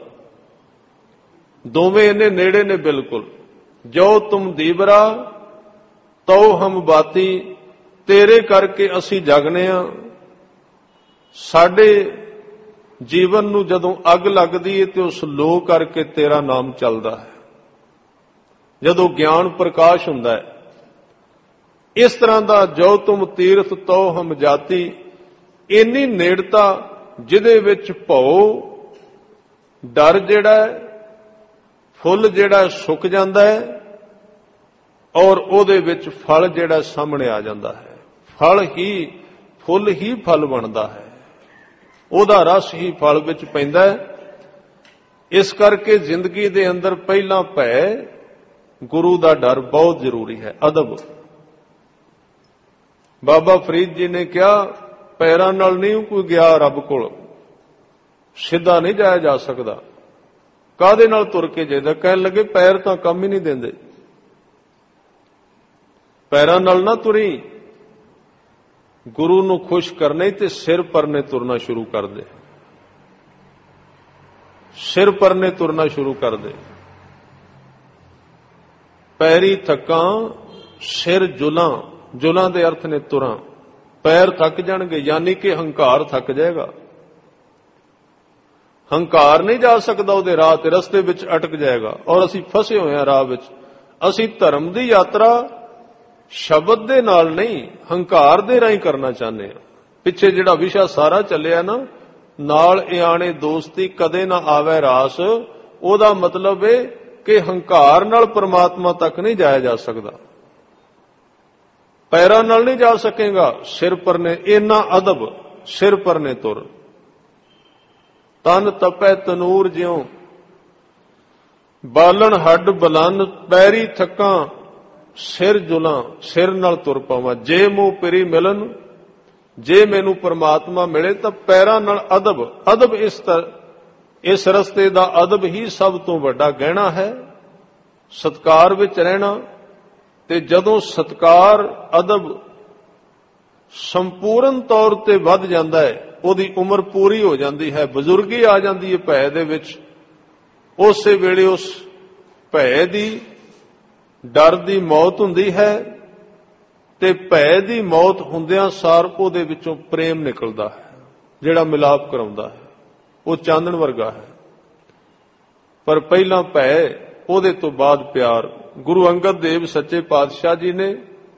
ਦੋਵੇਂ ਇੰਨੇ ਨੇੜੇ ਨੇ ਬਿਲਕੁਲ। ਜੋ ਤੁਮ ਦੀਵਰਾ ਤਉ ਹਮ ਬਾਤੀ, ਤੇਰੇ ਕਰਕੇ ਅਸੀਂ ਜਗਨੇ ਆ। ਸਾਡੇ ਜੀਵਨ ਨੂੰ ਜਦੋਂ ਅੱਗ ਲੱਗਦੀ ਹੈ ਤੇ ਉਸ ਲੋ ਕਰਕੇ ਤੇਰਾ ਨਾਮ ਚੱਲਦਾ ਹੈ। ਜਦੋਂ ਗਿਆਨ ਪ੍ਰਕਾਸ਼ ਹੁੰਦਾ ਹੈ, ਇਸ ਤਰ੍ਹਾਂ ਦਾ ਜੋ ਤੁਮ ਤੀਰਥ ਤਉ ਹਮ ਜਾਤੀ, ਇੰਨੀ ਨੇੜਤਾ ਜਿਹਦੇ ਵਿੱਚ ਭਉ, ਡਰ ਜਿਹੜਾ ਹੈ, ਫੁੱਲ ਜਿਹੜਾ ਸੁੱਕ ਜਾਂਦਾ ਹੈ, ਔਰ ਉਹਦੇ ਵਿੱਚ ਫਲ ਜਿਹੜਾ ਸਾਹਮਣੇ ਆ ਜਾਂਦਾ ਹੈ। ਫਲ ਹੀ, ਫੁੱਲ ਹੀ ਫਲ ਬਣਦਾ ਹੈ, ਉਹਦਾ ਰਸ ਹੀ ਫਲ ਵਿੱਚ ਪੈਂਦਾ ਹੈ। ਇਸ ਕਰਕੇ ਜ਼ਿੰਦਗੀ ਦੇ ਅੰਦਰ ਪਹਿਲਾਂ ਭੈ, ਗੁਰੂ ਦਾ ਡਰ ਬਹੁਤ ਜ਼ਰੂਰੀ ਹੈ, ਅਦਬ। ਬਾਬਾ ਫਰੀਦ ਜੀ ਨੇ ਕਿਹਾ, ਪੈਰਾਂ ਨਾਲ ਨਹੀਂ ਕੋਈ ਗਿਆ ਰੱਬ ਕੋਲ, ਸਿੱਧਾ ਨਹੀਂ ਜਾਇਆ ਜਾ ਸਕਦਾ। ਕਾਹਦੇ ਨਾਲ ਤੁਰ ਕੇ ਜਾਈਦਾ? ਕਹਿਣ ਲੱਗੇ ਪੈਰ ਤਾਂ ਕੰਮ ਹੀ ਨਹੀਂ ਦਿੰਦੇ। ਪੈਰਾਂ ਨਾਲ ਨਾ ਤੁਰੀ, ਗੁਰੂ ਨੂੰ ਖੁਸ਼ ਕਰਨੇ ਤੇ ਸਿਰ ਪਰਨੇ ਤੁਰਨਾ ਸ਼ੁਰੂ ਕਰ ਦੇ। ਸਿਰ ਪਰਨੇ ਤੁਰਨਾ ਸ਼ੁਰੂ ਕਰ ਦੇ। ਪੈਰੀ ਥੱਕਾਂ ਸਿਰ ਜੁਲਾਂ, ਜੁਲਾਂ ਦੇ ਅਰਥ ਨੇ ਤੁਰਾਂ। ਪੈਰ ਥੱਕ ਜਾਣਗੇ, ਯਾਨੀ ਕਿ ਹੰਕਾਰ ਥੱਕ ਜਾਏਗਾ। ਹੰਕਾਰ ਨਹੀਂ ਜਾ ਸਕਦਾ ਉਹਦੇ ਰਾਹ ਤੇ, ਰਸਤੇ ਵਿੱਚ ਅਟਕ ਜਾਏਗਾ। ਔਰ ਅਸੀਂ ਫਸੇ ਹੋਏ ਹਾਂ ਰਾਹ ਵਿੱਚ। ਅਸੀਂ ਧਰਮ ਦੀ ਯਾਤਰਾ ਸ਼ਬਦ ਦੇ ਨਾਲ ਨਹੀਂ, ਹੰਕਾਰ ਦੇ ਰਾਹੀਂ ਕਰਨਾ ਚਾਹੁੰਦੇ ਹਾਂ। ਪਿੱਛੇ ਜਿਹੜਾ ਵਿਸ਼ਾ ਸਾਰਾ ਚੱਲਿਆ ਨਾ, ਨਾਲ ਇਆਣੇ ਦੋਸਤੀ ਕਦੇ ਨਾ ਆਵੇ ਰਾਸ, ਉਹਦਾ ਮਤਲਬ ਇਹ ਕਿ ਹੰਕਾਰ ਨਾਲ ਪਰਮਾਤਮਾ ਤੱਕ ਨਹੀਂ ਜਾਇਆ ਜਾ ਸਕਦਾ, ਪੈਰਾਂ ਨਾਲ ਨਹੀਂ ਜਾ ਸਕੇਗਾ। ਸਿਰ ਪਰ ਨੇ ਇੰਨਾ ਅਦਬ, ਸਿਰ ਪਰ ਨੇ ਤੁਰ, ਤਨ ਤਪੈ ਤਨੂਰ ਜਿਉ, ਬਾਲਣ ਹੱਡ ਬਲਨ, ਪੈਰੀ ਥੱਕਾਂ ਸਿਰ ਜੁਲਾਂ, ਸਿਰ ਨਾਲ ਤੁਰ ਪਾਵਾਂ। ਜੇ ਮੂੰਹ ਪਿਰੀ ਮਿਲਨ, ਜੇ ਮੈਨੂੰ ਪਰਮਾਤਮਾ ਮਿਲੇ ਤਾਂ ਪੈਰਾਂ ਨਾਲ ਅਦਬ, ਅਦਬ ਇਸ ਤਰ ਇਸ ਰਸਤੇ ਦਾ ਅਦਬ ਹੀ ਸਭ ਤੋਂ ਵੱਡਾ ਗਹਿਣਾ ਹੈ। ਸਤਕਾਰ ਵਿੱਚ ਰਹਿਣਾ, ਤੇ ਜਦੋਂ ਸਤਕਾਰ ਅਦਬ ਸੰਪੂਰਨ ਤੌਰ ਤੇ ਵੱਧ ਜਾਂਦਾ ਹੈ, ਉਹਦੀ ਉਮਰ ਪੂਰੀ ਹੋ ਜਾਂਦੀ ਹੈ, ਬਜ਼ੁਰਗੀ ਆ ਜਾਂਦੀ ਹੈ ਭੈ ਦੇ ਵਿੱਚ, ਉਸੇ ਵੇਲੇ ਉਸ ਭੈ ਦੀ, ਡਰ ਦੀ ਮੌਤ ਹੁੰਦੀ ਹੈ, ਤੇ ਭੈ ਦੀ ਮੌਤ ਹੁੰਦਿਆਂ ਸਾਰ ਉਹਦੇ ਵਿੱਚੋਂ ਪ੍ਰੇਮ ਨਿਕਲਦਾ ਹੈ, ਜਿਹੜਾ ਮਿਲਾਪ ਕਰਾਉਂਦਾ ਹੈ, ਉਹ ਚਾਨਣ ਵਰਗਾ ਹੈ। ਪਰ ਪਹਿਲਾਂ ਭੈ, ਉਹਦੇ ਤੋਂ ਬਾਅਦ ਪਿਆਰ। ਗੁਰੂ ਅੰਗਦ ਦੇਵ ਸੱਚੇ ਪਾਤਸ਼ਾਹ ਜੀ ਨੇ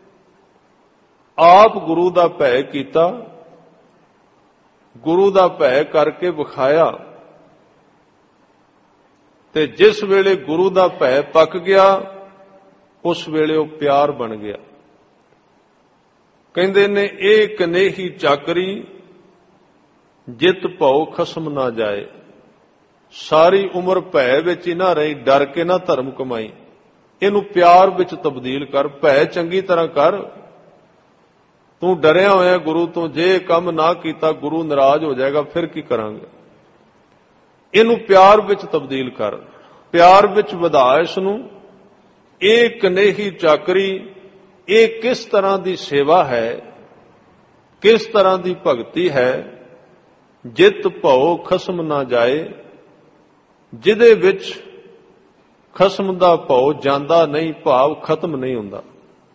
ਆਪ ਗੁਰੂ ਦਾ ਭੈ ਕੀਤਾ, ਗੁਰੂ ਦਾ ਭੈ ਕਰਕੇ ਵਿਖਾਇਆ, ਤੇ ਜਿਸ ਵੇਲੇ ਗੁਰੂ ਦਾ ਭੈ ਪੱਕ ਗਿਆ, ਉਸ ਵੇਲੇ ਉਹ ਪਿਆਰ ਬਣ ਗਿਆ। ਕਹਿੰਦੇ ਨੇ, ਇਹ ਕਨੇਹੀ ਚਾਕਰੀ ਜਿਤ ਭਉ ਖਸਮ ਨਾ ਜਾਏ। ਸਾਰੀ ਉਮਰ ਭੈ ਵਿੱਚ ਹੀ ਨਾ ਰਹੀ, ਡਰ ਕੇ ਨਾ ਧਰਮ ਕਮਾਈ, ਇਹਨੂੰ ਪਿਆਰ ਵਿੱਚ ਤਬਦੀਲ ਕਰ। ਭੈ ਚੰਗੀ ਤਰ੍ਹਾਂ ਕਰ, ਤੂੰ ਡਰਿਆ ਹੋਇਆ ਗੁਰੂ ਤੋਂ, ਜੇ ਕੰਮ ਨਾ ਕੀਤਾ ਗੁਰੂ ਨਾਰਾਜ਼ ਹੋ ਜਾਏਗਾ, ਫਿਰ ਕੀ ਕਰਾਂਗੇ। ਇਹਨੂੰ ਪਿਆਰ ਵਿੱਚ ਤਬਦੀਲ ਕਰ, ਪਿਆਰ ਵਿੱਚ ਵਧਾ ਇਸ ਨੂੰ। ਇਹ ਕਨੇਹੀ ਚਾਕਰੀ, ਇਹ ਕਿਸ ਤਰ੍ਹਾਂ ਦੀ ਸੇਵਾ ਹੈ, ਕਿਸ ਤਰ੍ਹਾਂ ਦੀ ਭਗਤੀ ਹੈ। ਜਿਤ ਭਉ ਖਸਮ ਨਾ ਜਾਏ, ਜਿਹਦੇ ਵਿੱਚ ਖਸਮ ਦਾ ਭਉ ਜਾਂਦਾ ਨਹੀਂ, ਭਾਵ ਖਤਮ ਨਹੀਂ ਹੁੰਦਾ,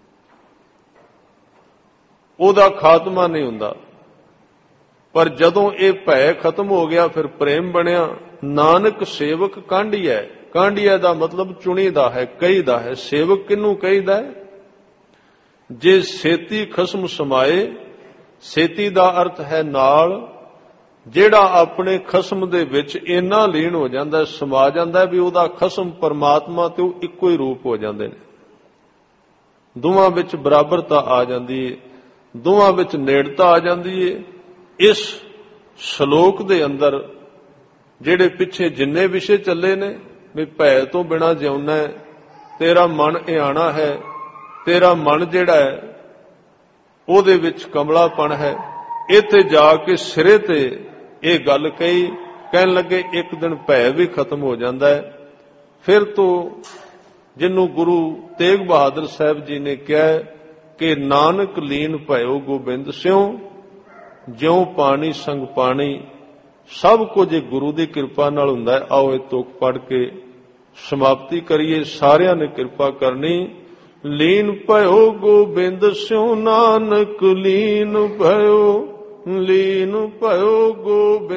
ਉਹਦਾ ਖਾਤਮਾ ਨਹੀਂ ਹੁੰਦਾ। ਪਰ ਜਦੋਂ ਇਹ ਭੈ ਖਤਮ ਹੋ ਗਿਆ, ਫਿਰ ਪ੍ਰੇਮ ਬਣਿਆ। ਨਾਨਕ ਸੇਵਕ ਕਾਂਢੀਐ, ਕਾਂਢੀਐ ਦਾ ਮਤਲਬ ਚੁਣੀ ਦਾ ਹੈ, ਕਹੀ ਦਾ ਹੈ। ਸੇਵਕ ਕਿਹਨੂੰ ਕਹੀਦਾ ਹੈ? ਜੇ ਸੇਤੀ ਖਸਮ ਸਮਾਏ, ਸੇਤੀ ਦਾ ਅਰਥ ਹੈ ਨਾਲ, ਜਿਹੜਾ ਆਪਣੇ ਖਸਮ ਦੇ ਵਿੱਚ ਇੰਨਾ ਲੀਨ ਹੋ ਜਾਂਦਾ, ਸਮਾ ਜਾਂਦਾ ਵੀ ਉਹਦਾ ਖਸਮ ਪਰਮਾਤਮਾ ਤੇ ਉਹ ਇੱਕੋ ਹੀ ਰੂਪ ਹੋ ਜਾਂਦੇ ਨੇ। ਦੋਵਾਂ ਵਿੱਚ ਬਰਾਬਰਤਾ ਆ ਜਾਂਦੀ ਹੈ, ਦੋਵਾਂ ਵਿੱਚ ਨੇੜਤਾ ਆ ਜਾਂਦੀ ਹੈ। ਇਸ ਸ਼ਲੋਕ ਦੇ ਅੰਦਰ ਜਿਹੜੇ ਪਿੱਛੇ ਜਿੰਨੇ ਵਿਸ਼ੇ ਚੱਲੇ ਨੇ, ਵੀ ਭੈ ਤੋਂ ਬਿਨਾਂ ਜਿਉਣਾ ਹੈ, ਤੇਰਾ ਮਨ ਇਆਣਾ ਹੈ, ਤੇਰਾ ਮਨ ਜਿਹੜਾ ਹੈ ਉਹਦੇ ਵਿੱਚ ਕਮਲਾਪਣ ਹੈ। ਇੱਥੇ ਜਾ ਕੇ ਸਿਰੇ ਤੇ ਇਹ ਗੱਲ ਕਹੀ, ਕਹਿਣ ਲੱਗੇ ਇੱਕ ਦਿਨ ਭੈ ਵੀ ਖਤਮ ਹੋ ਜਾਂਦਾ ਹੈ। ਫਿਰ ਤੋਂ ਜਿਹਨੂੰ ਗੁਰੂ ਤੇਗ ਬਹਾਦਰ ਸਾਹਿਬ ਜੀ ਨੇ ਕਿਹਾ ਕਿ ਨਾਨਕ ਲੀਨ ਭਇਓ ਗੋਬਿੰਦ ਸਿਉ, ਜਿਉ ਪਾਣੀ ਸੰਗ ਪਾਣੀ। ਸਭ ਕੁਝ ਗੁਰੂ ਦੀ ਕਿਰਪਾ ਨਾਲ ਹੁੰਦਾ ਹੈ। ਆਓ ਇਹ ਤੁਕ ਪੜ੍ਹ ਕੇ ਸਮਾਪਤੀ ਕਰੀਏ। ਸਾਰਿਆਂ ਨੇ ਕਿਰਪਾ ਕਰਨੀ। ਲੀਨ ਭਇਓ ਗੋਬਿੰਦ ਸਿਉ, ਨਾਨਕ ਲੀਨ ਭਇਓ, ਲੀਨ ਭਇਓ ਗੋਬਿੰਦ।